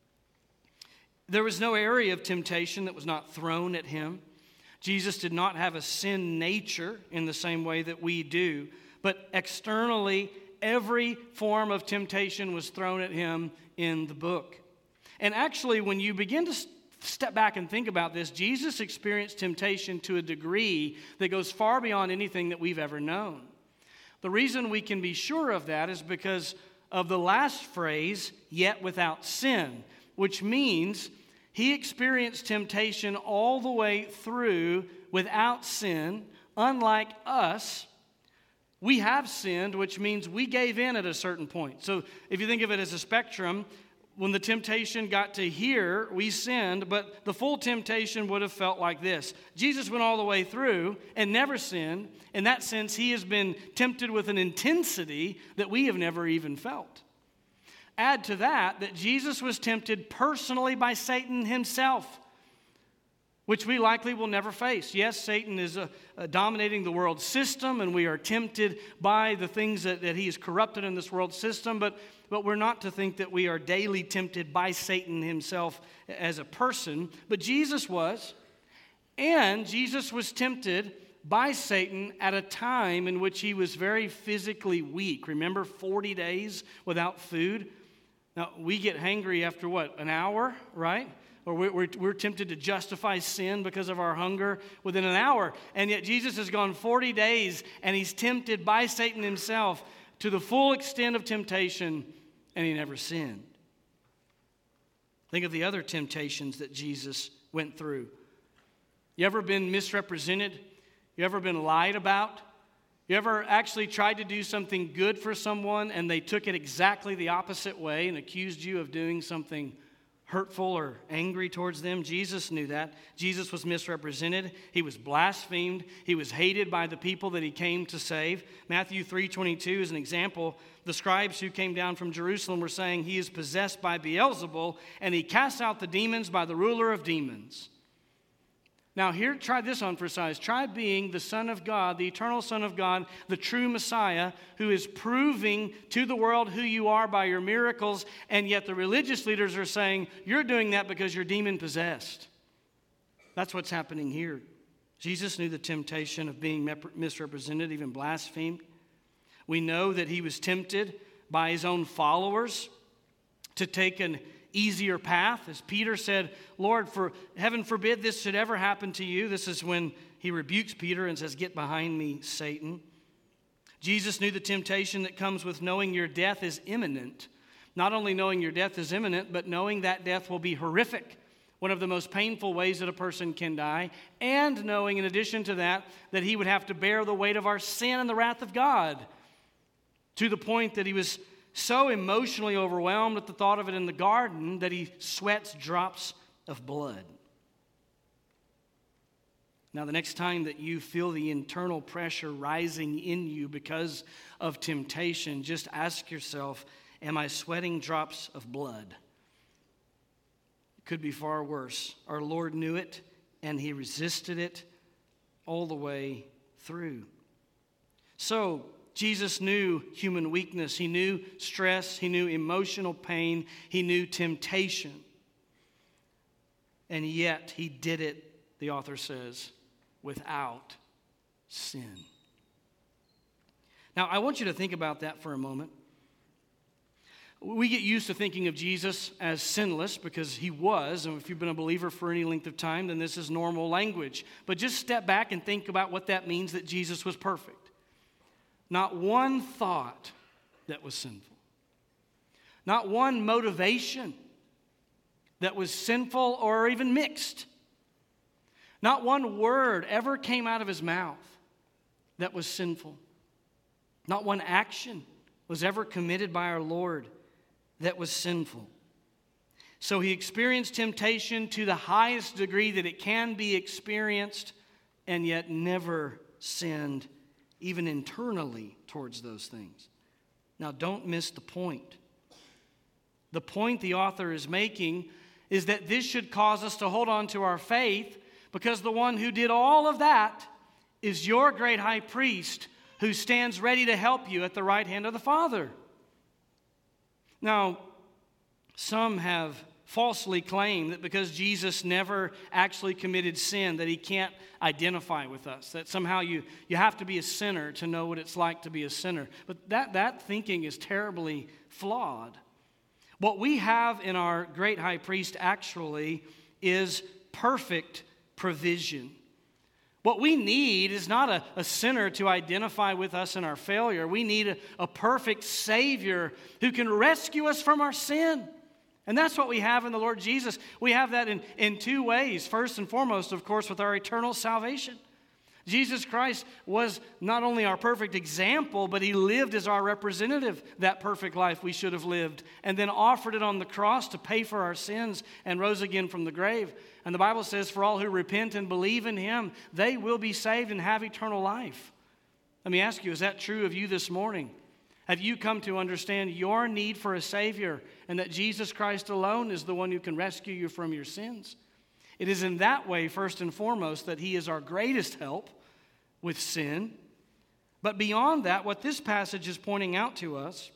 There was no area of temptation that was not thrown at him. Jesus did not have a sin nature in the same way that we do, but externally, every form of temptation was thrown at him in the book. And actually, when you begin to step back and think about this, Jesus experienced temptation to a degree that goes far beyond anything that we've ever known. The reason we can be sure of that is because of the last phrase, yet without sin, which means he experienced temptation all the way through without sin. Unlike us, we have sinned, which means we gave in at a certain point. So if you think of it as a spectrum, when the temptation got to here, we sinned, but the full temptation would have felt like this. Jesus went all the way through and never sinned. In that sense, he has been tempted with an intensity that we have never even felt. Add to that Jesus was tempted personally by Satan himself, which we likely will never face. Yes, Satan is dominating the world system, and we are tempted by the things that he has corrupted in this world system, but we're not to think that we are daily tempted by Satan himself as a person. But Jesus was, and Jesus was tempted by Satan at a time in which he was very physically weak. Remember 40 days without food? Now, we get hangry after what, an hour, right? Or we're tempted to justify sin because of our hunger within an hour. And yet Jesus has gone 40 days and he's tempted by Satan himself to the full extent of temptation, and he never sinned. Think of the other temptations that Jesus went through. You ever been misrepresented? You ever been lied about? You ever actually tried to do something good for someone and they took it exactly the opposite way and accused you of doing something hurtful or angry towards them? Jesus knew that. Jesus was misrepresented. He was blasphemed. He was hated by the people that he came to save. Matthew 3:22 is an example. The scribes who came down from Jerusalem were saying he is possessed by Beelzebul and he casts out the demons by the ruler of demons. Now here, try this on for size. Try being the Son of God, the eternal Son of God, the true Messiah, who is proving to the world who you are by your miracles, and yet the religious leaders are saying, you're doing that because you're demon-possessed. That's what's happening here. Jesus knew the temptation of being misrepresented, even blasphemed. We know that he was tempted by his own followers to take an easier path. As Peter said, Lord, for heaven forbid this should ever happen to you. This is when he rebukes Peter and says, get behind me, Satan. Jesus knew the temptation that comes with knowing your death is imminent. Not only knowing your death is imminent, but knowing that death will be horrific, one of the most painful ways that a person can die, and knowing, in addition to that he would have to bear the weight of our sin and the wrath of God, to the point that he was so emotionally overwhelmed at the thought of it in the garden that he sweats drops of blood. Now, the next time that you feel the internal pressure rising in you because of temptation, just ask yourself, am I sweating drops of blood? It could be far worse. Our Lord knew it, and he resisted it all the way through. So, Jesus knew human weakness. He knew stress. He knew emotional pain. He knew temptation. And yet, he did it, the author says, without sin. Now, I want you to think about that for a moment. We get used to thinking of Jesus as sinless because he was, and if you've been a believer for any length of time, then this is normal language. But just step back and think about what that means that Jesus was perfect. Not one thought that was sinful. Not one motivation that was sinful or even mixed. Not one word ever came out of his mouth that was sinful. Not one action was ever committed by our Lord that was sinful. So he experienced temptation to the highest degree that it can be experienced, and yet never sinned, even internally, towards those things. Now, don't miss the point. The point the author is making is that this should cause us to hold on to our faith, because the one who did all of that is your great high priest who stands ready to help you at the right hand of the Father. Now, some have falsely claimed that because Jesus never actually committed sin, that he can't identify with us, that somehow you have to be a sinner to know what it's like to be a sinner. But that thinking is terribly flawed. What we have in our great high priest actually is perfect provision. What we need is not a sinner to identify with us in our failure. We need a perfect Savior who can rescue us from our sin. And that's what we have in the Lord Jesus. We have that in two ways. First and foremost, of course, with our eternal salvation. Jesus Christ was not only our perfect example, but he lived as our representative, that perfect life we should have lived, and then offered it on the cross to pay for our sins and rose again from the grave. And the Bible says, for all who repent and believe in him, they will be saved and have eternal life. Let me ask you, is that true of you this morning? Have you come to understand your need for a Savior and that Jesus Christ alone is the one who can rescue you from your sins? It is in that way, first and foremost, that he is our greatest help with sin. But beyond that, what this passage is pointing out to us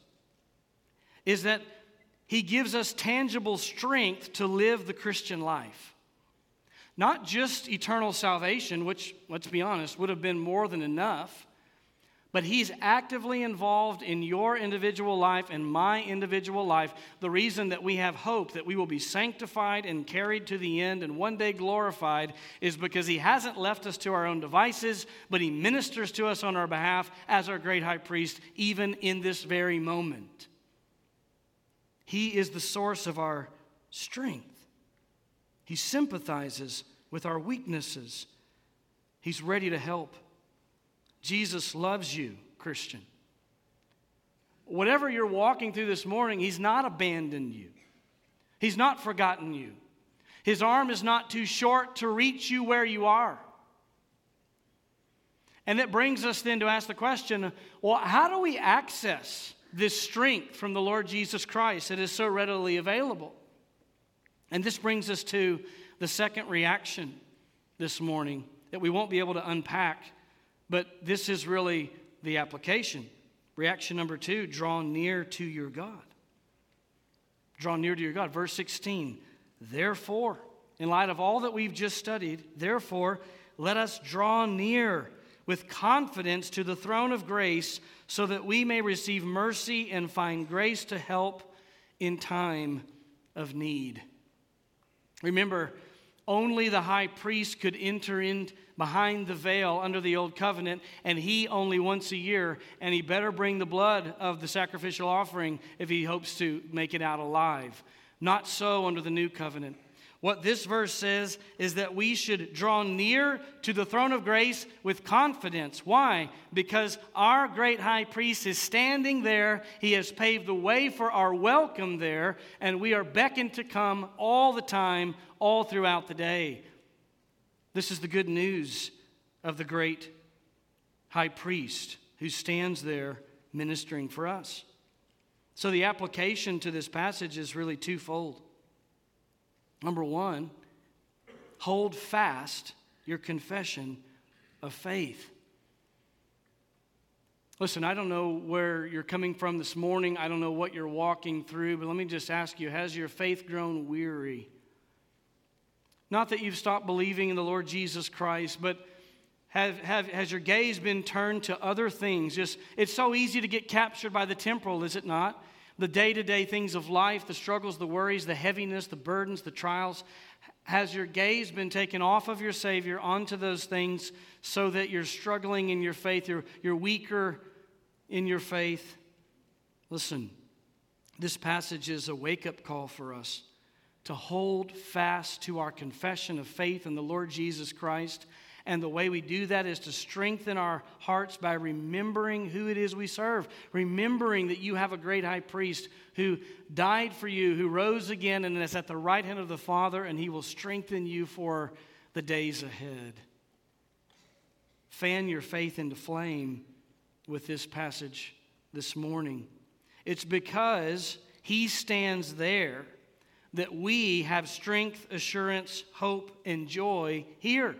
is that he gives us tangible strength to live the Christian life. Not just eternal salvation, which, let's be honest, would have been more than enough, but he's actively involved in your individual life and my individual life. The reason that we have hope that we will be sanctified and carried to the end and one day glorified is because he hasn't left us to our own devices, but he ministers to us on our behalf as our great high priest, even in this very moment. He is the source of our strength. He sympathizes with our weaknesses. He's ready to help. Jesus loves you, Christian. Whatever you're walking through this morning, he's not abandoned you. He's not forgotten you. His arm is not too short to reach you where you are. And that brings us then to ask the question, well, how do we access this strength from the Lord Jesus Christ that is so readily available? And this brings us to the second reaction this morning that we won't be able to unpack. But this is really the application. Reaction number 2, draw near to your God. Draw near to your God. Verse 16, therefore, in light of all that we've just studied, therefore, let us draw near with confidence to the throne of grace so that we may receive mercy and find grace to help in time of need. Remember, only the high priest could enter in behind the veil under the old covenant, and he only once a year, and he better bring the blood of the sacrificial offering if he hopes to make it out alive. Not so under the new covenant. What this verse says is that we should draw near to the throne of grace with confidence. Why? Because our great high priest is standing there. He has paved the way for our welcome there, and we are beckoned to come all the time, all throughout the day. This is the good news of the great high priest who stands there ministering for us. So the application to this passage is really twofold. Number 1, hold fast your confession of faith. Listen, I don't know where you're coming from this morning. I don't know what you're walking through, but let me just ask you, has your faith grown weary? Not that you've stopped believing in the Lord Jesus Christ, but has your gaze been turned to other things? It's so easy to get captured by the temporal, is it not? The day-to-day things of life, the struggles, the worries, the heaviness, the burdens, the trials. Has your gaze been taken off of your Savior onto those things so that you're struggling in your faith, you're weaker in your faith? Listen, this passage is a wake-up call for us to hold fast to our confession of faith in the Lord Jesus Christ. And the way we do that is to strengthen our hearts by remembering who it is we serve. Remembering that you have a great high priest who died for you, who rose again, and is at the right hand of the Father, and he will strengthen you for the days ahead. Fan your faith into flame with this passage this morning. It's because he stands there that we have strength, assurance, hope, and joy here.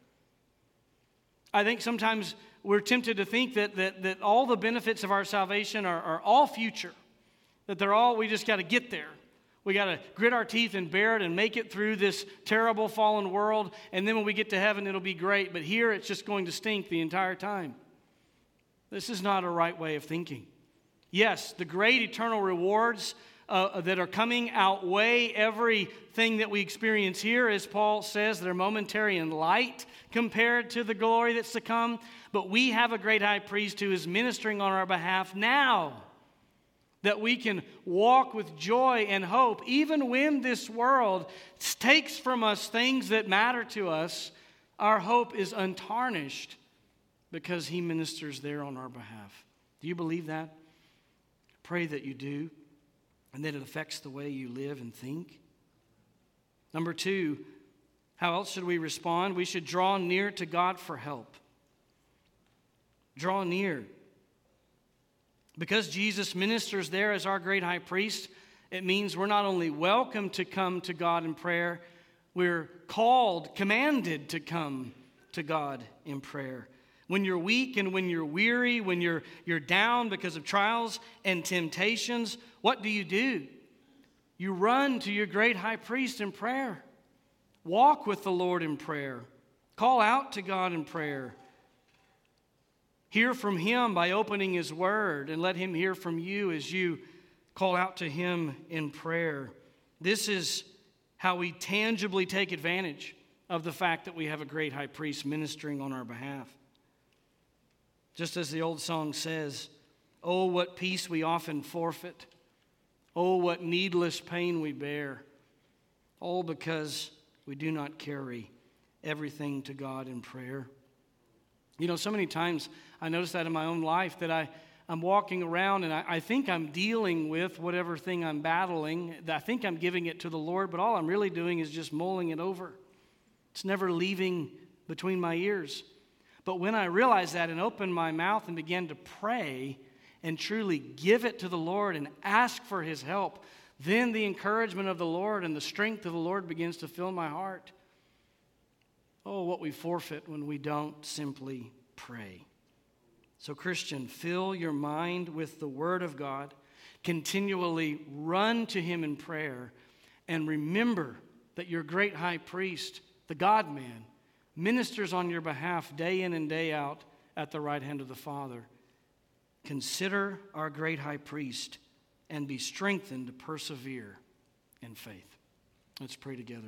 I think sometimes we're tempted to think that all the benefits of our salvation are all future, that we just got to get there. We got to grit our teeth and bear it and make it through this terrible fallen world, and then when we get to heaven, it'll be great. But here, it's just going to stink the entire time. This is not a right way of thinking. Yes, the great eternal rewards that are coming outweigh everything that we experience here, as Paul says, they're momentary and light compared to the glory that's to come. But we have a great high priest who is ministering on our behalf now, that we can walk with joy and hope, even when this world takes from us things that matter to us. Our hope is untarnished because he ministers there on our behalf. Do you believe that? Pray that you do, and that it affects the way you live and think. Number 2, how else should we respond? We should draw near to God for help. Draw near. Because Jesus ministers there as our great high priest, it means we're not only welcome to come to God in prayer, we're called, commanded to come to God in prayer. When you're weak and when you're weary, when you're down because of trials and temptations, what do? You run to your great high priest in prayer. Walk with the Lord in prayer. Call out to God in prayer. Hear from him by opening his word, and let him hear from you as you call out to him in prayer. This is how we tangibly take advantage of the fact that we have a great high priest ministering on our behalf. Just as the old song says, "Oh, what peace we often forfeit. Oh, what needless pain we bear. All because we do not carry everything to God in prayer." You know, so many times I notice that in my own life that I'm walking around and I think I'm dealing with whatever thing I'm battling. I think I'm giving it to the Lord, but all I'm really doing is just mulling it over. It's never leaving between my ears. But when I realized that and opened my mouth and began to pray and truly give it to the Lord and ask for his help, then the encouragement of the Lord and the strength of the Lord begins to fill my heart. Oh, what we forfeit when we don't simply pray. So, Christian, fill your mind with the Word of God. Continually run to him in prayer. And remember that your great high priest, the God-man, ministers on your behalf day in and day out at the right hand of the Father. Consider our great high priest and be strengthened to persevere in faith. Let's pray together.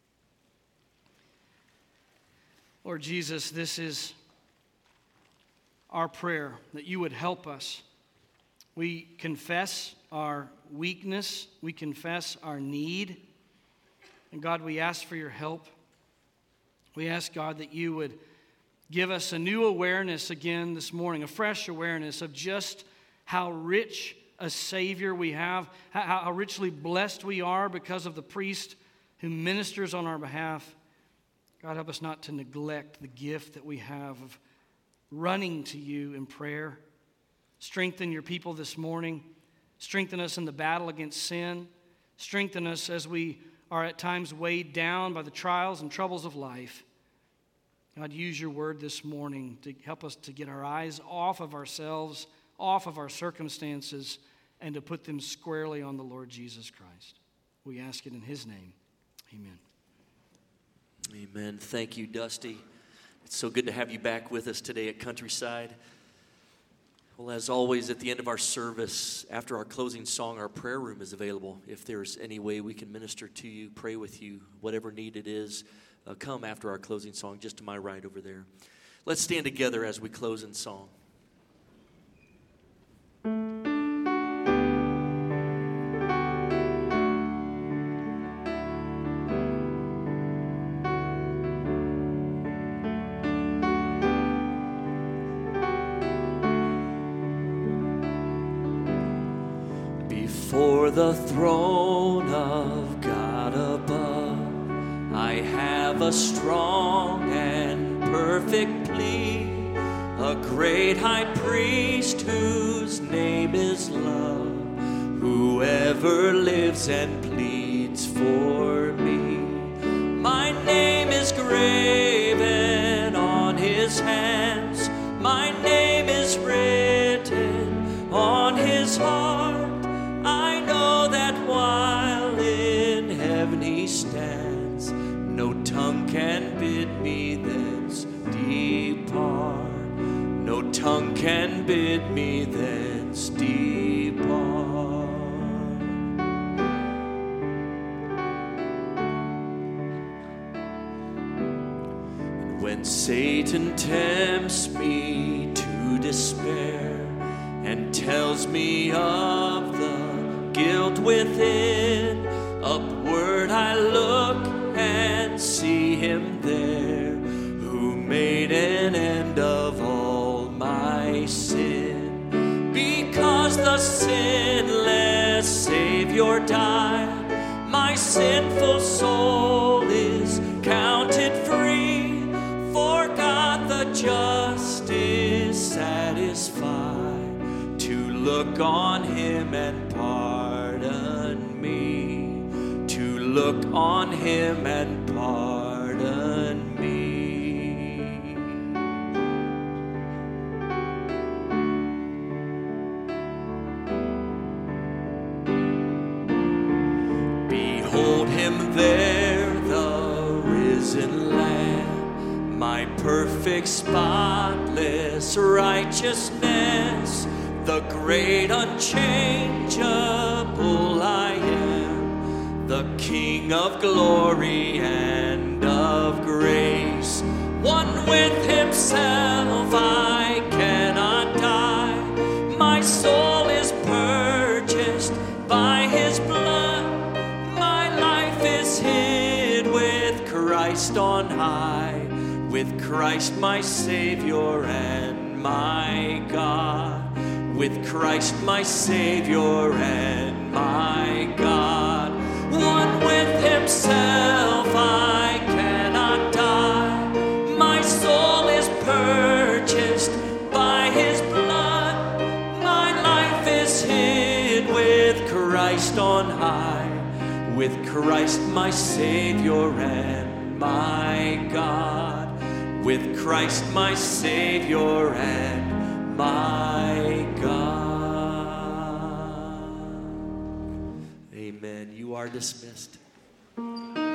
Lord Jesus, this is our prayer, that you would help us. We confess our weakness. We confess our need. And God, we ask for your help. We ask, God, that you would give us a new awareness again this morning, a fresh awareness of just how rich a Savior we have, how richly blessed we are because of the priest who ministers on our behalf. God, help us not to neglect the gift that we have of running to you in prayer. Strengthen your people this morning. Strengthen us in the battle against sin. Strengthen us as we are at times weighed down by the trials and troubles of life. God, use your word this morning to help us to get our eyes off of ourselves, off of our circumstances, and to put them squarely on the Lord Jesus Christ. We ask it in his name. Amen. Amen. Thank you, Dusty. It's so good to have you back with us today at Countryside. Well, as always, at the end of our service, after our closing song, our prayer room is available. If there's any way we can minister to you, pray with you, whatever need it is, come after our closing song, just to my right over there. Let's stand together as we close in song. before the throne of God above. I have a strong and perfect plea, a great high priest whose name is love, whoever lives and pleads for me. My name is graven on his hands, my name is written on his heart. I know that while in heaven he stands, no tongue can bid me thence depart. No tongue can bid me thence depart. And when Satan tempts me to despair and tells me of the guilt within, upward I look and see him there, who made an end of all my sin. Because the sinless Savior died, my sinful soul is counted free, for God the just is satisfied to look on him and pardon me, to look on him and pardon me. Behold him there, the risen Lamb, my perfect, spotless righteousness, the great unchangeable I am, the King of glory and of grace. One with himself I cannot die, my soul is purchased by his blood, my life is hid with Christ on high, with Christ my Savior and my God, with Christ my Savior and my God. One with himself I cannot die, my soul is purchased by his blood, my life is hid with Christ on high, with Christ my Savior and my God, with Christ my Savior and my God. Amen. You are dismissed.